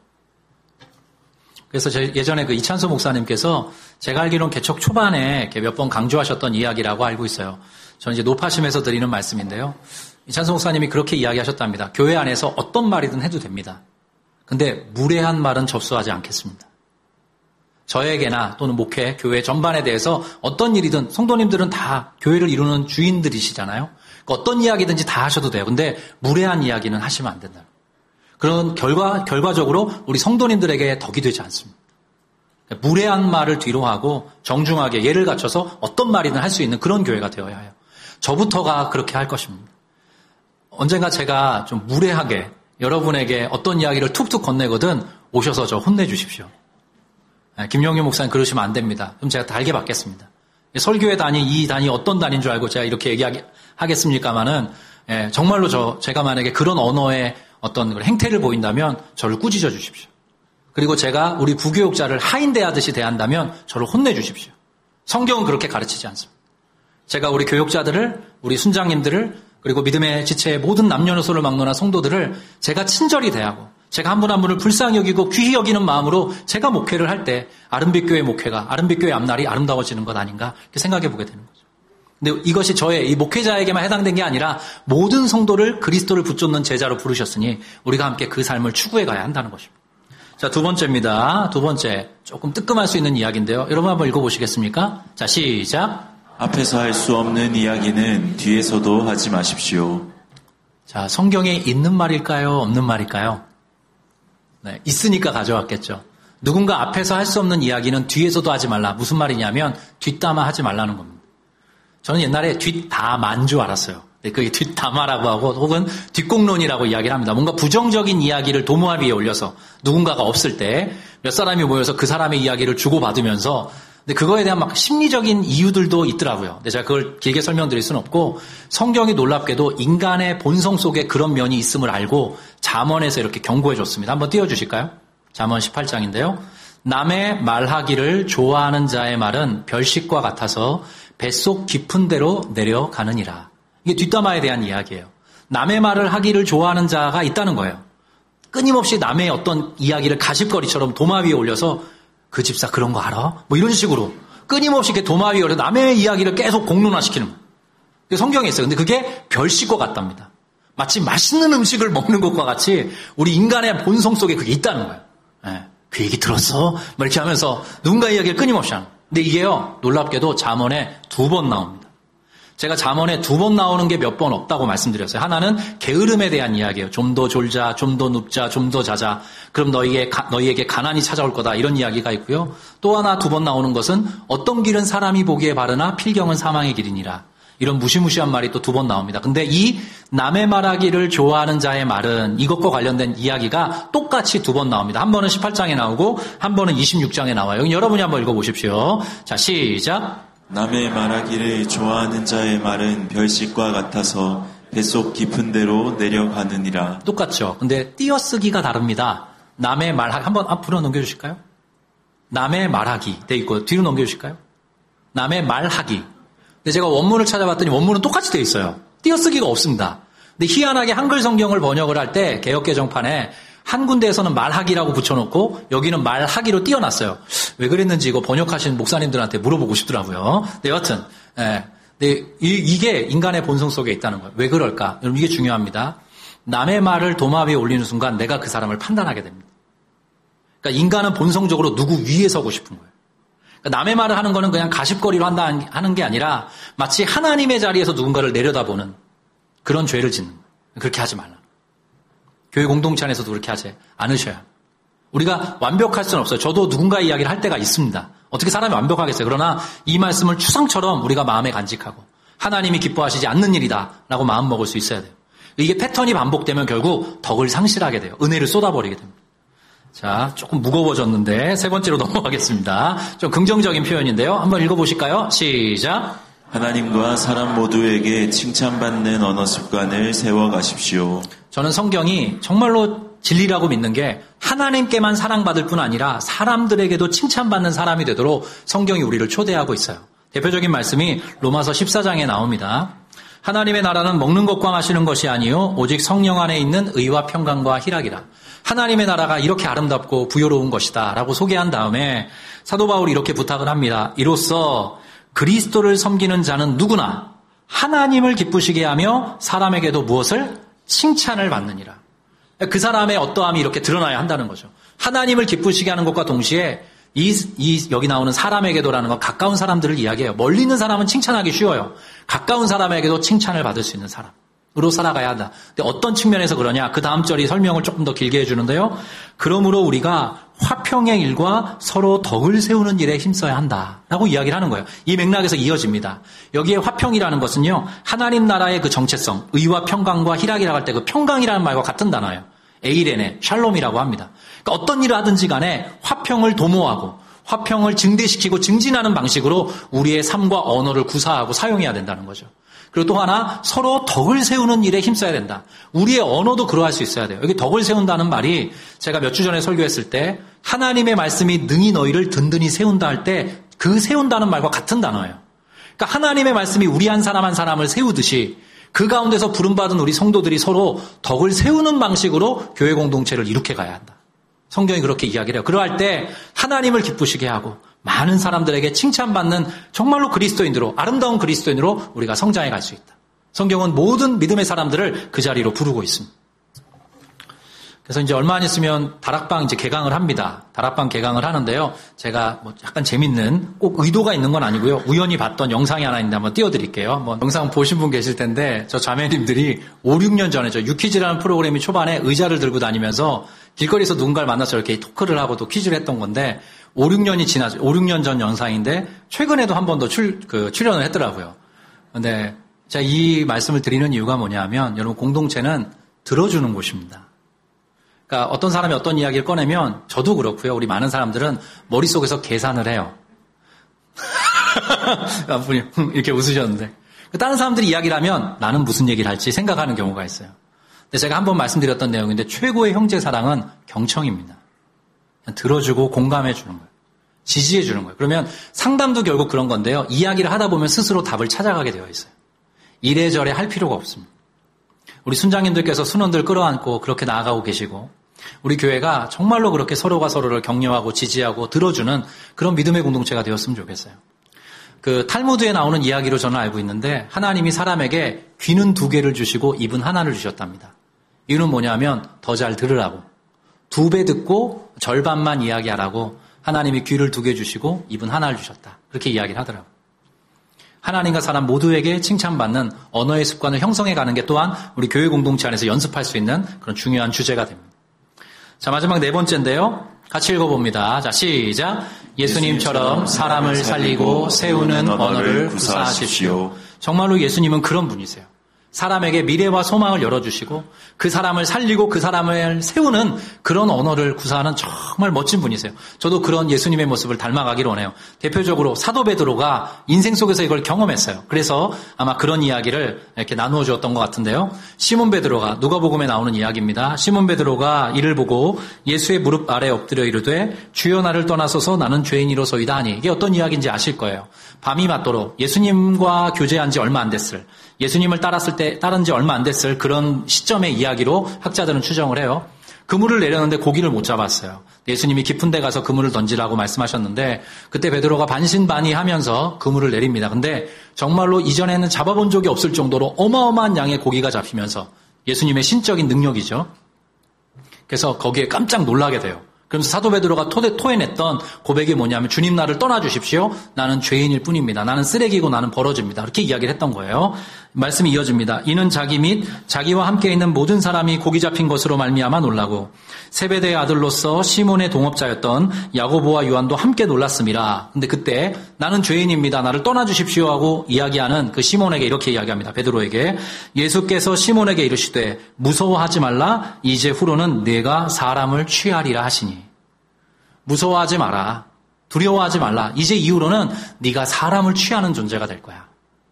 그래서 제 예전에 그 이찬수 목사님께서 제가 알기로는 개척 초반에 몇 번 강조하셨던 이야기라고 알고 있어요. 저는 이제 노파심에서 드리는 말씀인데요. 이찬수 목사님이 그렇게 이야기하셨답니다. 교회 안에서 어떤 말이든 해도 됩니다. 근데 무례한 말은 접수하지 않겠습니다. 저에게나 또는 목회, 교회 전반에 대해서 어떤 일이든 성도님들은 다 교회를 이루는 주인들이시잖아요. 그러니까 어떤 이야기든지 다 하셔도 돼요. 근데 무례한 이야기는 하시면 안 된다. 그런 결과, 결과적으로 우리 성도님들에게 덕이 되지 않습니다. 무례한 말을 뒤로 하고 정중하게 예를 갖춰서 어떤 말이든 할 수 있는 그런 교회가 되어야 해요. 저부터가 그렇게 할 것입니다. 언젠가 제가 좀 무례하게 여러분에게 어떤 이야기를 툭툭 건네거든 오셔서 저 혼내주십시오. 김영규 목사님 그러시면 안 됩니다. 그럼 제가 달게 받겠습니다. 설교의 단위, 이 단위 어떤 단위인 줄 알고 제가 이렇게 얘기하겠습니까마는 예, 정말로 저 제가 만약에 그런 언어의 어떤 행태를 보인다면 저를 꾸짖어 주십시오. 그리고 제가 우리 부교육자를 하인대하듯이 대한다면 저를 혼내주십시오. 성경은 그렇게 가르치지 않습니다. 제가 우리 교육자들을, 우리 순장님들을, 그리고 믿음의 지체의 모든 남녀노소를 막론한 성도들을 제가 친절히 대하고 제가 한 분 한 분을 불쌍히 여기고 귀히 여기는 마음으로 제가 목회를 할 때 아름빛교회 목회가, 아름빛교회 앞날이 아름다워지는 것 아닌가 이렇게 생각해 보게 되는 거죠. 근데 이것이 저의 이 목회자에게만 해당된 게 아니라 모든 성도를 그리스도를 붙잡는 제자로 부르셨으니 우리가 함께 그 삶을 추구해 가야 한다는 것입니다. 자, 두 번째입니다. 두 번째. 조금 뜨끔할 수 있는 이야기인데요. 여러분 한번 읽어보시겠습니까? 자, 시작. 앞에서 할 수 없는 이야기는 뒤에서도 하지 마십시오. 자, 성경에 있는 말일까요? 없는 말일까요? 네, 있으니까 가져왔겠죠. 누군가 앞에서 할 수 없는 이야기는 뒤에서도 하지 말라. 무슨 말이냐면 뒷담화 하지 말라는 겁니다. 저는 옛날에 뒷담화인 줄 알았어요. 그게 뒷담화라고 하고 혹은 뒷공론이라고 이야기를 합니다. 뭔가 부정적인 이야기를 도마 위에 올려서 누군가가 없을 때 몇 사람이 모여서 그 사람의 이야기를 주고받으면서 근데 그거에 대한 막 심리적인 이유들도 있더라고요. 근데 제가 그걸 길게 설명드릴 수는 없고 성경이 놀랍게도 인간의 본성 속에 그런 면이 있음을 알고 잠언에서 이렇게 경고해 줬습니다. 한번 띄워주실까요? 잠언 십팔 장인데요. 남의 말하기를 좋아하는 자의 말은 별식과 같아서 뱃속 깊은 데로 내려가느니라. 이게 뒷담화에 대한 이야기예요. 남의 말을 하기를 좋아하는 자가 있다는 거예요. 끊임없이 남의 어떤 이야기를 가십거리처럼 도마 위에 올려서 그 집사 그런 거 알아? 뭐 이런 식으로 끊임없이 이렇게 도마 위에 올려서 남의 이야기를 계속 공론화시키는 거예요. 성경에 있어요. 근데 그게 별식과 같답니다. 마치 맛있는 음식을 먹는 것과 같이 우리 인간의 본성 속에 그게 있다는 거예요. 네. 그 얘기 들었어? 뭐 이렇게 하면서 누군가 이야기를 끊임없이 하는 거예요. 근데 이게요, 놀랍게도 잠언에 두 번 나옵니다. 제가 잠언에 두 번 나오는 게 몇 번 없다고 말씀드렸어요. 하나는 게으름에 대한 이야기예요. 좀 더 졸자, 좀 더 눕자, 좀 더 자자. 그럼 너희에게, 너희에게 가난이 찾아올 거다. 이런 이야기가 있고요. 또 하나 두 번 나오는 것은 어떤 길은 사람이 보기에 바르나 필경은 사망의 길이니라. 이런 무시무시한 말이 또 두 번 나옵니다. 근데 이 남의 말하기를 좋아하는 자의 말은 이것과 관련된 이야기가 똑같이 두 번 나옵니다. 한 번은 십팔 장에 나오고 한 번은 이십육 장에 나와요. 여러분이 한번 읽어보십시오. 자, 시작. 남의 말하기를 좋아하는 자의 말은 별식과 같아서 뱃속 깊은 데로 내려가느니라. 똑같죠. 근데 띄어쓰기가 다릅니다. 남의 말하기, 한번 앞으로 넘겨주실까요? 남의 말하기 돼 있고 뒤로 넘겨주실까요? 남의 말하기. 근데 제가 원문을 찾아봤더니 원문은 똑같이 돼 있어요. 띄어쓰기가 없습니다. 근데 희한하게 한글 성경을 번역을 할 때 개역개정판에 한 군데에서는 말하기라고 붙여놓고 여기는 말하기로 띄어놨어요. 왜 그랬는지 이거 번역하신 목사님들한테 물어보고 싶더라고요. 근데 여하튼, 예. 근데 이, 이게 인간의 본성 속에 있다는 거예요. 왜 그럴까? 여러분 이게 중요합니다. 남의 말을 도마 위에 올리는 순간 내가 그 사람을 판단하게 됩니다. 그러니까 인간은 본성적으로 누구 위에 서고 싶은 거예요. 그러니까 남의 말을 하는 거는 그냥 가십거리로 한다 하는 게 아니라 마치 하나님의 자리에서 누군가를 내려다보는 그런 죄를 짓는 거예요. 그렇게 하지 말라. 교회 공동체 안에서도 그렇게 하지 않으셔야. 우리가 완벽할 수는 없어요. 저도 누군가의 이야기를 할 때가 있습니다. 어떻게 사람이 완벽하겠어요. 그러나 이 말씀을 추상처럼 우리가 마음에 간직하고 하나님이 기뻐하시지 않는 일이다 라고 마음 먹을 수 있어야 돼요. 이게 패턴이 반복되면 결국 덕을 상실하게 돼요. 은혜를 쏟아버리게 됩니다. 자, 조금 무거워졌는데 세 번째로 넘어가겠습니다. 좀 긍정적인 표현인데요. 한번 읽어보실까요? 시작. 하나님과 사람 모두에게 칭찬받는 언어 습관을 세워가십시오. 저는 성경이 정말로 진리라고 믿는 게 하나님께만 사랑받을 뿐 아니라 사람들에게도 칭찬받는 사람이 되도록 성경이 우리를 초대하고 있어요. 대표적인 말씀이 로마서 십사 장에 나옵니다. 하나님의 나라는 먹는 것과 마시는 것이 아니요 오직 성령 안에 있는 의와 평강과 희락이라. 하나님의 나라가 이렇게 아름답고 부요로운 것이다 라고 소개한 다음에 사도 바울이 이렇게 부탁을 합니다. 이로써 그리스도를 섬기는 자는 누구나 하나님을 기쁘시게 하며 사람에게도 무엇을? 칭찬을 받느니라. 그 사람의 어떠함이 이렇게 드러나야 한다는 거죠. 하나님을 기쁘시게 하는 것과 동시에 이, 이 여기 나오는 사람에게도라는 건 가까운 사람들을 이야기해요. 멀리 있는 사람은 칭찬하기 쉬워요. 가까운 사람에게도 칭찬을 받을 수 있는 사람으로 살아가야 한다. 근데 어떤 측면에서 그러냐? 그 다음 절이 설명을 조금 더 길게 해주는데요. 그러므로 우리가 화평의 일과 서로 덕을 세우는 일에 힘써야 한다라고 이야기를 하는 거예요. 이 맥락에서 이어집니다. 여기에 화평이라는 것은요. 하나님 나라의 그 정체성, 의와 평강과 희락이라고 할 때 그 평강이라는 말과 같은 단어예요. 에이레네, 샬롬이라고 합니다. 그러니까 어떤 일을 하든지 간에 화평을 도모하고 화평을 증대시키고 증진하는 방식으로 우리의 삶과 언어를 구사하고 사용해야 된다는 거죠. 그리고 또 하나 서로 덕을 세우는 일에 힘써야 된다. 우리의 언어도 그러할 수 있어야 돼요. 여기 덕을 세운다는 말이 제가 몇 주 전에 설교했을 때 하나님의 말씀이 능히 너희를 든든히 세운다 할 때 그 세운다는 말과 같은 단어예요. 그러니까 하나님의 말씀이 우리 한 사람 한 사람을 세우듯이 그 가운데서 부름받은 우리 성도들이 서로 덕을 세우는 방식으로 교회 공동체를 이룩해 가야 한다. 성경이 그렇게 이야기를 해요. 그러할 때 하나님을 기쁘시게 하고 많은 사람들에게 칭찬받는 정말로 그리스도인으로 아름다운 그리스도인으로 우리가 성장해 갈 수 있다. 성경은 모든 믿음의 사람들을 그 자리로 부르고 있습니다. 그래서 이제 얼마 안 있으면 다락방 이제 개강을 합니다. 다락방 개강을 하는데요. 제가 뭐 약간 재밌는 꼭 의도가 있는 건 아니고요. 우연히 봤던 영상이 하나 있는데 한번 띄워드릴게요. 뭐 영상 보신 분 계실 텐데 저 자매님들이 오, 육 년 전에 저 유퀴즈라는 프로그램이 초반에 의자를 들고 다니면서 길거리에서 누군가를 만나서 이렇게 토크를 하고 또 퀴즈를 했던 건데 오, 육 년이 지나죠. 오, 육 년 전 영상인데 최근에도 한 번 더 출, 그 출연을 했더라고요. 근데 제가 이 말씀을 드리는 이유가 뭐냐면 여러분 공동체는 들어주는 곳입니다. 그러니까 어떤 사람이 어떤 이야기를 꺼내면 저도 그렇고요. 우리 많은 사람들은 머릿속에서 계산을 해요. 분이 이렇게 웃으셨는데 다른 사람들이 이야기를 하면 나는 무슨 얘기를 할지 생각하는 경우가 있어요. 근데 제가 한번 말씀드렸던 내용인데 최고의 형제 사랑은 경청입니다. 그냥 들어주고 공감해 주는 거예요. 지지해 주는 거예요. 그러면 상담도 결국 그런 건데요. 이야기를 하다 보면 스스로 답을 찾아가게 되어 있어요. 이래저래 할 필요가 없습니다. 우리 순장님들께서 순원들 끌어안고 그렇게 나아가고 계시고 우리 교회가 정말로 그렇게 서로가 서로를 격려하고 지지하고 들어주는 그런 믿음의 공동체가 되었으면 좋겠어요. 그 탈무드에 나오는 이야기로 저는 알고 있는데 하나님이 사람에게 귀는 두 개를 주시고 입은 하나를 주셨답니다. 이유는 뭐냐면 더 잘 들으라고. 두 배 듣고 절반만 이야기하라고 하나님이 귀를 두 개 주시고 입은 하나를 주셨다. 그렇게 이야기를 하더라고요. 하나님과 사람 모두에게 칭찬받는 언어의 습관을 형성해가는 게 또한 우리 교회 공동체 안에서 연습할 수 있는 그런 중요한 주제가 됩니다. 자, 마지막 네 번째인데요. 같이 읽어봅니다. 자, 시작. 예수님처럼 사람을 살리고 세우는 언어를 구사하십시오. 정말로 예수님은 그런 분이세요. 사람에게 미래와 소망을 열어주시고 그 사람을 살리고 그 사람을 세우는 그런 언어를 구사하는 정말 멋진 분이세요. 저도 그런 예수님의 모습을 닮아가기를 원해요. 대표적으로 사도 베드로가 인생 속에서 이걸 경험했어요. 그래서 아마 그런 이야기를 이렇게 나누어 주었던 것 같은데요. 시몬 베드로가 누가복음에 나오는 이야기입니다. 시몬 베드로가 이를 보고 예수의 무릎 아래 엎드려 이르되 주여 나를 떠나소서 나는 죄인이로소이다 하니 이게 어떤 이야기인지 아실 거예요. 밤이 맞도록 예수님과 교제한 지 얼마 안 됐을 예수님을 따랐을 때, 따른 지 얼마 안 됐을 그런 시점의 이야기로 학자들은 추정을 해요. 그물을 내렸는데 고기를 못 잡았어요. 예수님이 깊은 데 가서 그물을 던지라고 말씀하셨는데 그때 베드로가 반신반의하면서 그물을 내립니다. 근데 정말로 이전에는 잡아본 적이 없을 정도로 어마어마한 양의 고기가 잡히면서 예수님의 신적인 능력이죠. 그래서 거기에 깜짝 놀라게 돼요. 그러면서 사도 베드로가 토대, 토해냈던 고백이 뭐냐면 주님 나를 떠나주십시오. 나는 죄인일 뿐입니다. 나는 쓰레기고 나는 벌어집니다. 이렇게 이야기를 했던 거예요. 말씀이 이어집니다. 이는 자기 및 자기와 함께 있는 모든 사람이 고기 잡힌 것으로 말미암아 놀라고 세베대의 아들로서 시몬의 동업자였던 야고보와 요한도 함께 놀랐습니다. 근데 그때 나는 죄인입니다. 나를 떠나주십시오 하고 이야기하는 그 시몬에게 이렇게 이야기합니다. 베드로에게 예수께서 시몬에게 이르시되 무서워하지 말라. 이제 후로는 네가 사람을 취하리라 하시니. 무서워하지 마라. 두려워하지 말라. 이제 이후로는 네가 사람을 취하는 존재가 될 거야.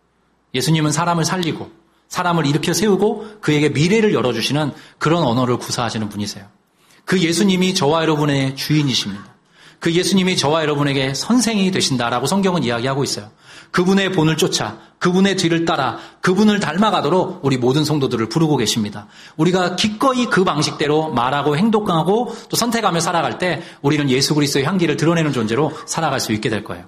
예수님은 사람을 살리고 사람을 일으켜 세우고 그에게 미래를 열어주시는 그런 언어를 구사하시는 분이세요. 그 예수님이 저와 여러분의 주인이십니다. 그 예수님이 저와 여러분에게 선생이 되신다라고 성경은 이야기하고 있어요. 그분의 본을 쫓아 그분의 뒤를 따라 그분을 닮아가도록 우리 모든 성도들을 부르고 계십니다. 우리가 기꺼이 그 방식대로 말하고 행동하고 또 선택하며 살아갈 때 우리는 예수 그리스도의 향기를 드러내는 존재로 살아갈 수 있게 될 거예요.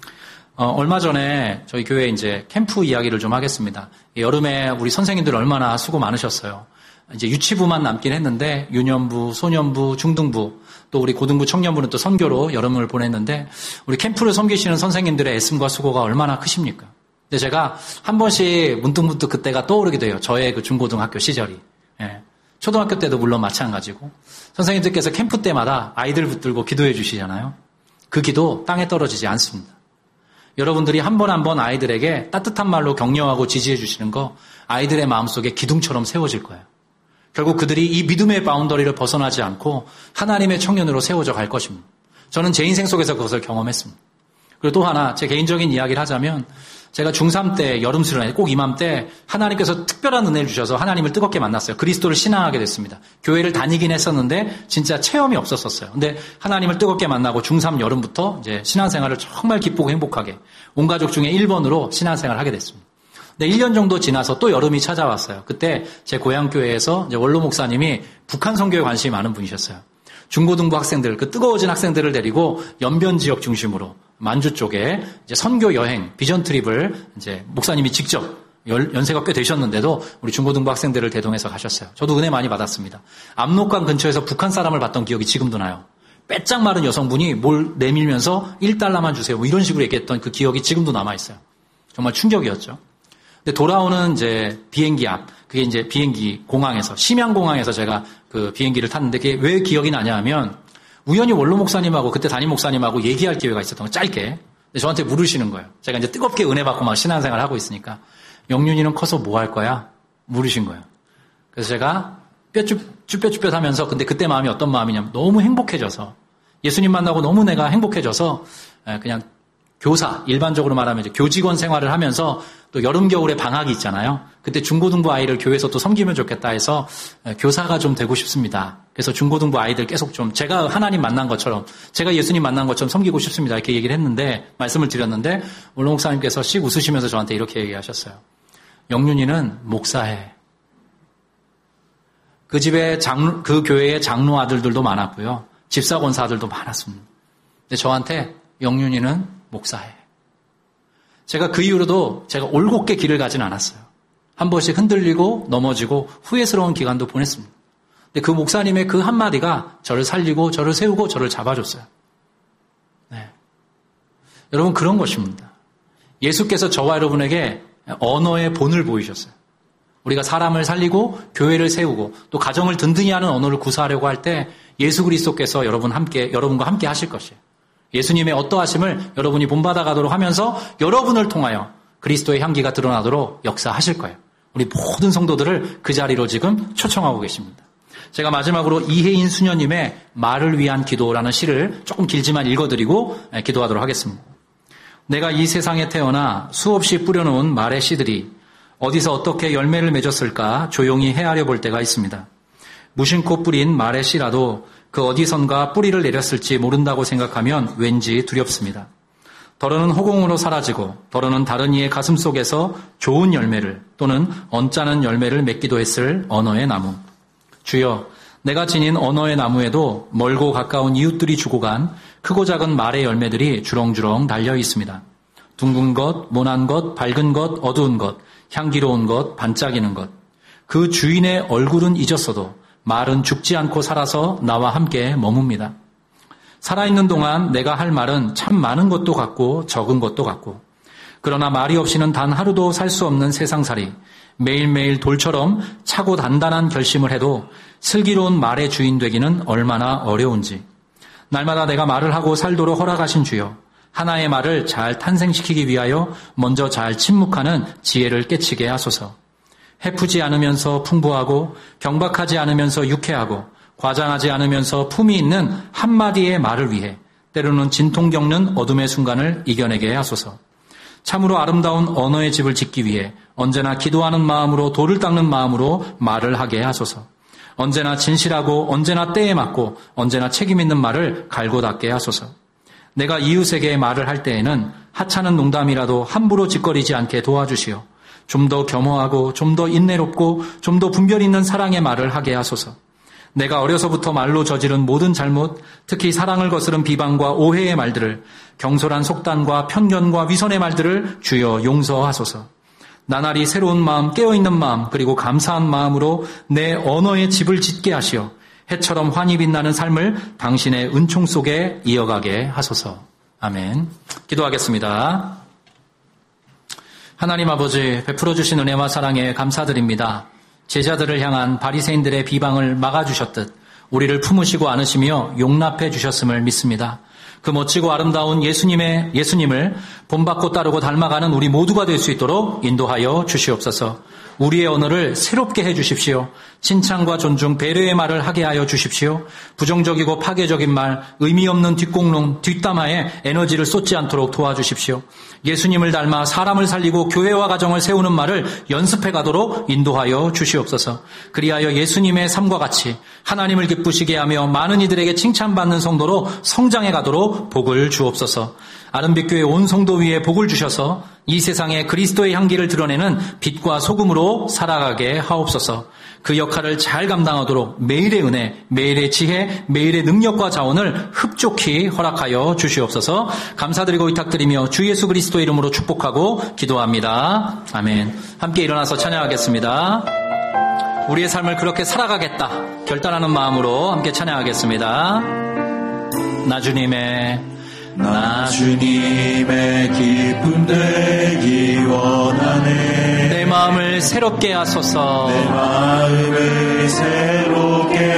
어, 얼마 전에 저희 교회 이제 캠프 이야기를 좀 하겠습니다. 여름에 우리 선생님들 얼마나 수고 많으셨어요. 이제 유치부만 남긴 했는데 유년부, 소년부, 중등부 또 우리 고등부, 청년부는 또 선교로 여름을 보냈는데 우리 캠프를 섬기시는 선생님들의 애씀과 수고가 얼마나 크십니까? 근데 제가 한 번씩 문득문득 그때가 떠오르게 돼요. 저의 그 중고등학교 시절이. 예. 초등학교 때도 물론 마찬가지고 선생님들께서 캠프 때마다 아이들 붙들고 기도해 주시잖아요. 그 기도 땅에 떨어지지 않습니다. 여러분들이 한 번 한 번 아이들에게 따뜻한 말로 격려하고 지지해 주시는 거 아이들의 마음속에 기둥처럼 세워질 거예요. 결국 그들이 이 믿음의 바운더리를 벗어나지 않고 하나님의 청년으로 세워져 갈 것입니다. 저는 제 인생 속에서 그것을 경험했습니다. 그리고 또 하나 제 개인적인 이야기를 하자면 제가 중삼 때 여름 수련회 꼭 이맘때 하나님께서 특별한 은혜를 주셔서 하나님을 뜨겁게 만났어요. 그리스도를 신앙하게 됐습니다. 교회를 다니긴 했었는데 진짜 체험이 없었었어요. 근데 하나님을 뜨겁게 만나고 중삼 여름부터 이제 신앙생활을 정말 기쁘고 행복하게 온 가족 중에 일 번으로 신앙생활을 하게 됐습니다. 근데 일 년 정도 지나서 또 여름이 찾아왔어요. 그때 제 고향 교회에서 이제 원로 목사님이 북한 선교에 관심이 많은 분이셨어요. 중고등부 학생들, 그 뜨거워진 학생들을 데리고 연변 지역 중심으로 만주 쪽에 이제 선교 여행, 비전 트립을 이제 목사님이 직접 연세가 꽤 되셨는데도 우리 중고등부 학생들을 대동해서 가셨어요. 저도 은혜 많이 받았습니다. 압록강 근처에서 북한 사람을 봤던 기억이 지금도 나요. 빼짝 마른 여성분이 뭘 내밀면서 일 달러만 주세요. 뭐 이런 식으로 얘기했던 그 기억이 지금도 남아있어요. 정말 충격이었죠. 근데 돌아오는 이제 비행기 앞, 그게 이제 비행기 공항에서, 심양공항에서 제가 그 비행기를 탔는데 그게 왜 기억이 나냐 하면 우연히 원로 목사님하고 그때 담임 목사님하고 얘기할 기회가 있었던 거 짧게. 근데 저한테 물으시는 거예요. 제가 이제 뜨겁게 은혜 받고 막 신앙생활 하고 있으니까 영윤이는 커서 뭐 할 거야? 물으신 거예요. 그래서 제가 쭈뼛쭈뼛 하면서 근데 그때 마음이 어떤 마음이냐면 너무 행복해져서 예수님 만나고 너무 내가 행복해져서 그냥 교사, 일반적으로 말하면 이제 교직원 생활을 하면서 또 여름, 겨울에 방학이 있잖아요. 그때 중고등부 아이를 교회에서 또 섬기면 좋겠다 해서 교사가 좀 되고 싶습니다. 그래서 중고등부 아이들 계속 좀 제가 하나님 만난 것처럼 제가 예수님 만난 것처럼 섬기고 싶습니다. 이렇게 얘기를 했는데 말씀을 드렸는데 원로 목사님께서 씩 웃으시면서 저한테 이렇게 얘기하셨어요. 영윤이는 목사해. 그 집에 장로, 그 교회에 장로 아들들도 많았고요. 집사 권사 아들도 많았습니다. 근데 저한테 영윤이는 목사해. 제가 그 이후로도 제가 올곧게 길을 가진 않았어요. 한 번씩 흔들리고 넘어지고 후회스러운 기간도 보냈습니다. 근데 그 목사님의 그 한마디가 저를 살리고 저를 세우고 저를 잡아줬어요. 네. 여러분, 그런 것입니다. 예수께서 저와 여러분에게 언어의 본을 보이셨어요. 우리가 사람을 살리고 교회를 세우고 또 가정을 든든히 하는 언어를 구사하려고 할 때 예수 그리스도께서 여러분 함께, 여러분과 함께 하실 것이에요. 예수님의 어떠하심을 여러분이 본받아 가도록 하면서 여러분을 통하여 그리스도의 향기가 드러나도록 역사하실 거예요. 우리 모든 성도들을 그 자리로 지금 초청하고 계십니다. 제가 마지막으로 이혜인 수녀님의 말을 위한 기도라는 시를 조금 길지만 읽어드리고 기도하도록 하겠습니다. 내가 이 세상에 태어나 수없이 뿌려놓은 말의 씨들이 어디서 어떻게 열매를 맺었을까 조용히 헤아려 볼 때가 있습니다. 무심코 뿌린 말의 씨라도 그 어디선가 뿌리를 내렸을지 모른다고 생각하면 왠지 두렵습니다. 더러는 허공으로 사라지고 더러는 다른 이의 가슴 속에서 좋은 열매를 또는 언짢은 열매를 맺기도 했을 언어의 나무. 주여, 내가 지닌 언어의 나무에도 멀고 가까운 이웃들이 주고 간 크고 작은 말의 열매들이 주렁주렁 달려 있습니다. 둥근 것, 모난 것, 밝은 것, 어두운 것, 향기로운 것, 반짝이는 것. 그 주인의 얼굴은 잊었어도 말은 죽지 않고 살아서 나와 함께 머뭅니다. 살아있는 동안 내가 할 말은 참 많은 것도 같고 적은 것도 같고, 그러나 말이 없이는 단 하루도 살 수 없는 세상살이, 매일매일 돌처럼 차고 단단한 결심을 해도 슬기로운 말의 주인 되기는 얼마나 어려운지. 날마다 내가 말을 하고 살도록 허락하신 주여, 하나의 말을 잘 탄생시키기 위하여 먼저 잘 침묵하는 지혜를 깨치게 하소서. 해프지 않으면서 풍부하고 경박하지 않으면서 유쾌하고 과장하지 않으면서 품이 있는 한마디의 말을 위해 때로는 진통 겪는 어둠의 순간을 이겨내게 하소서. 참으로 아름다운 언어의 집을 짓기 위해 언제나 기도하는 마음으로 돌을 닦는 마음으로 말을 하게 하소서. 언제나 진실하고 언제나 때에 맞고 언제나 책임 있는 말을 갈고 닦게 하소서. 내가 이웃에게 말을 할 때에는 하찮은 농담이라도 함부로 짓거리지 않게 도와주시오. 좀 더 겸허하고 좀 더 인내롭고 좀 더 분별 있는 사랑의 말을 하게 하소서. 내가 어려서부터 말로 저지른 모든 잘못, 특히 사랑을 거스른 비방과 오해의 말들을, 경솔한 속단과 편견과 위선의 말들을 주여 용서하소서. 나날이 새로운 마음, 깨어있는 마음, 그리고 감사한 마음으로 내 언어의 집을 짓게 하시어 해처럼 환히 빛나는 삶을 당신의 은총 속에 이어가게 하소서. 아멘. 기도하겠습니다. 하나님 아버지, 베풀어 주신 은혜와 사랑에 감사드립니다. 제자들을 향한 바리새인들의 비방을 막아주셨듯 우리를 품으시고 안으시며 용납해 주셨음을 믿습니다. 그 멋지고 아름다운 예수님의 예수님을 본받고 따르고 닮아가는 우리 모두가 될 수 있도록 인도하여 주시옵소서. 우리의 언어를 새롭게 해 주십시오. 칭찬과 존중, 배려의 말을 하게 하여 주십시오. 부정적이고 파괴적인 말, 의미 없는 뒷공론, 뒷담화에 에너지를 쏟지 않도록 도와주십시오. 예수님을 닮아 사람을 살리고 교회와 가정을 세우는 말을 연습해 가도록 인도하여 주시옵소서. 그리하여 예수님의 삶과 같이 하나님을 기쁘시게 하며 많은 이들에게 칭찬받는 성도로 성장해 가도록 복을 주옵소서. 아름빛교회 온 성도 위에 복을 주셔서 이 세상에 그리스도의 향기를 드러내는 빛과 소금으로 살아가게 하옵소서. 그 역할을 잘 감당하도록 매일의 은혜, 매일의 지혜, 매일의 능력과 자원을 흡족히 허락하여 주시옵소서. 감사드리고 위탁드리며 주 예수 그리스도의 이름으로 축복하고 기도합니다. 아멘. 함께 일어나서 찬양하겠습니다. 우리의 삶을 그렇게 살아가겠다 결단하는 마음으로 함께 찬양하겠습니다. 나 주님의 나 주님의 기쁨 되기 원하네. 내 마음을 새롭게 하소서. 내 마음을 새롭게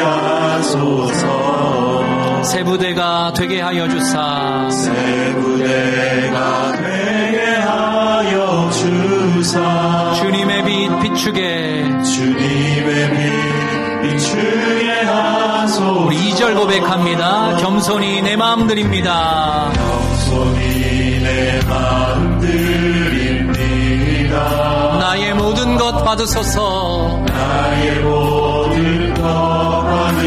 하소서. 새 부대가 되게 하여 주사. 새 부대가 되게 하여 주사. 주님의 빛 비추게. 주님의 빛 비추게 하소서. 우리 이 절 고백합니다. 겸손히 내 마음 드립니다. 겸손히 내 마음 드립니다. 나의 모든 것 받으소서. 나의 모든 것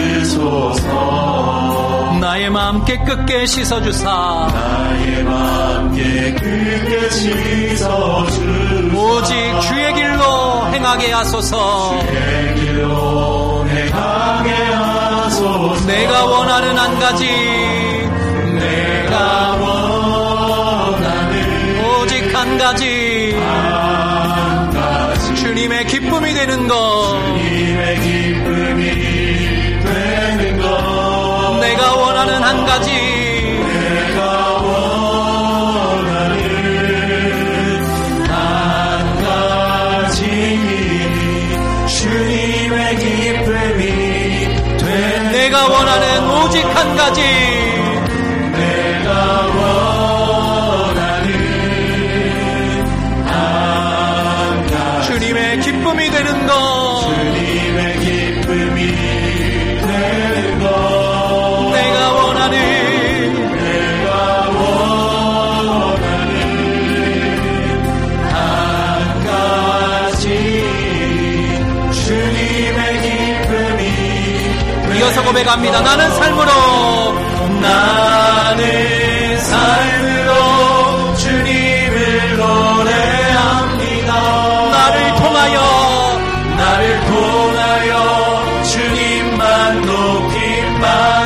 받으소서. 나의 마음 깨끗게 씻어주사. 나의 마음 깨끗게 씻어주사. 오직 주의 길로 행하게 하소서. 주의 길로 행하게 하소서. 내가 원하는 한 가지, 내가 원하는 오직 한 한 가지, 한 가지 주님의 기쁨이 되는 것, 주님의 기쁨이 되는 것 내가 원하는 한 가지, 내가 원하는 한 가지 주님의 기쁨이 되는 내가 원하는 오직 한 가지, 내가 원하는 한 가지 주님의 기쁨이 되는 것, 주님의 기쁨이 되는 것 내가 원하는 내가 원하는 한 가지 주님의 기쁨이 이어서 고백합니다. 나는 삶으로, 나는 삶으로 주님을 노래합니다. 나를 통하여, 나를 통하여 주님만 높임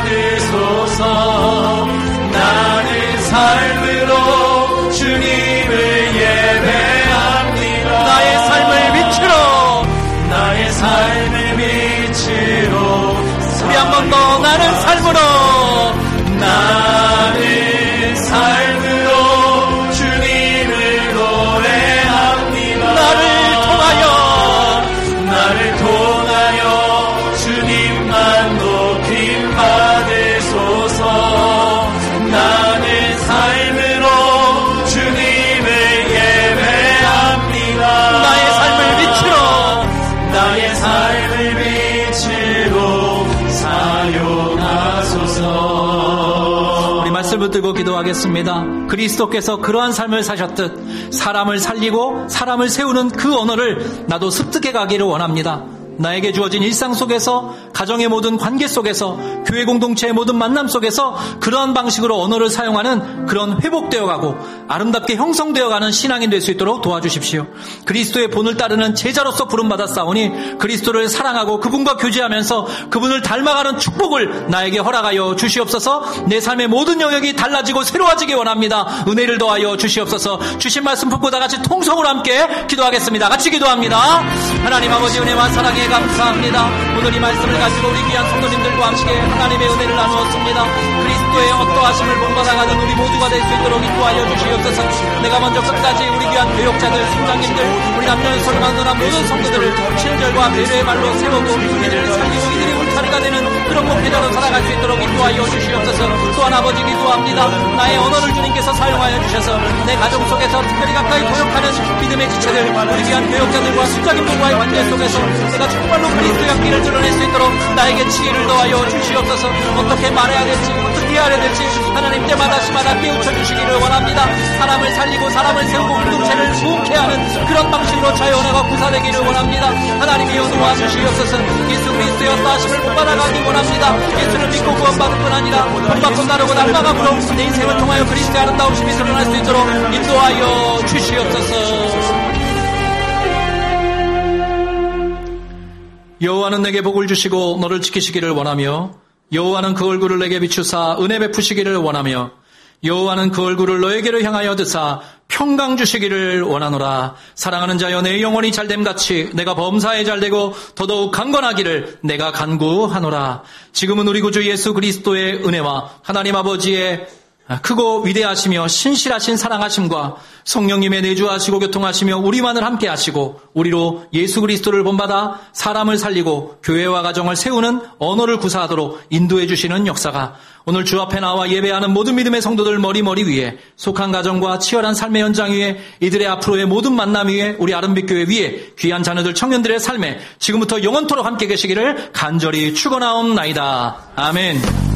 받으소서. 나는 삶으로 주님을 예배합니다. 나의 삶을 빛으로, 나의 삶을 빛으로 우리 한 번 더, 나는 삶으로, 나는 삶으로 주님을 노래합니다. 나를 통하여, 나를 통하여 주님만 높임 받으소서. 나는 삶으로 주님을 예배합니다. 나의 삶을 빛으로, 나의 삶을 빛으로 사용하소서. 우리 말씀 붙들고 기도하겠습니다. 그리스도께서 그러한 삶을 사셨듯 사람을 살리고 사람을 세우는 그 언어를 나도 습득해 가기를 원합니다. 나에게 주어진 일상 속에서, 가정의 모든 관계 속에서, 교회 공동체의 모든 만남 속에서 그러한 방식으로 언어를 사용하는 그런 회복되어가고 아름답게 형성되어가는 신앙이 될 수 있도록 도와주십시오. 그리스도의 본을 따르는 제자로서 부름받았사오니 그리스도를 사랑하고 그분과 교제하면서 그분을 닮아가는 축복을 나에게 허락하여 주시옵소서. 내 삶의 모든 영역이 달라지고 새로워지기 원합니다. 은혜를 더하여 주시옵소서. 주신 말씀 붙고 다 같이 통성으로 함께 기도하겠습니다. 같이 기도합니다. 하나님 아버지 은혜와 사랑에 감사합니다. 오늘 이 말씀을 가지고 우리 귀한 성도님들과 함께 하나님의 은혜를 나누었습니다. 그리스도의 어떠하심을 본받아가는 우리 모두가 될 수 있도록 인도하여 주시옵소서. 내가 먼저 끝까지 우리 귀한 교역자들, 성장님들, 우리 남녀 소리만 누나 모든 성도들을 친절과 배려의 말로 세우고 이들을 살리고 이들이 울타리가 되는 그런 목표자로 살아갈 수 있도록 인도하여 주시옵소서. 또한 아버지 기도합니다. 나의 언어를 주님께서 사용하여 주셔서 내 가정 속에서 특별히 가까이 도역하는 믿음의 지체들, 우리 귀한 교역자들과 수장님들과의 관계 속에서 내가 정말로 그리스도의 향기를 드러낼 수 있도록 나에게 지혜를 더하여 주시옵소서. 어떻게 말해야 될지, 어떻게 해야 될지 하나님 때마다 시마다 깨우쳐 주시기를 원합니다. 사람을 살리고 사람을 세우고 공동체를 부흥케 하는 그런 방식으로 자연화가 구사되기를 원합니다. 하나님이여 도와주시옵소서. 예수 그리스도의 어떠하심을 본받아가기 원합니다. 예수를 믿고 구원받을 뿐 아니라 본받고 따르고 날마감으로 내 인생을 통하여 그리스도의 아름다우심이 드러날 수 있도록 인도하여 주시옵소서. 여호와는 내게 복을 주시고 너를 지키시기를 원하며 여호와는 그 얼굴을 내게 비추사 은혜 베푸시기를 원하며 여호와는 그 얼굴을 너에게로 향하여 드사 평강 주시기를 원하노라. 사랑하는 자여 내 영혼이 잘됨같이 내가 범사에 잘되고 더더욱 강건하기를 내가 간구하노라. 지금은 우리 구주 예수 그리스도의 은혜와 하나님 아버지의 크고 위대하시며 신실하신 사랑하심과 성령님의 내주하시고 교통하시며 우리만을 함께 하시고 우리로 예수 그리스도를 본받아 사람을 살리고 교회와 가정을 세우는 언어를 구사하도록 인도해 주시는 역사가 오늘 주 앞에 나와 예배하는 모든 믿음의 성도들 머리머리 위에 속한 가정과 치열한 삶의 현장 위에 이들의 앞으로의 모든 만남 위에 우리 아름빛교회 위에 귀한 자녀들 청년들의 삶에 지금부터 영원토록 함께 계시기를 간절히 축원하옵나이다. 아멘.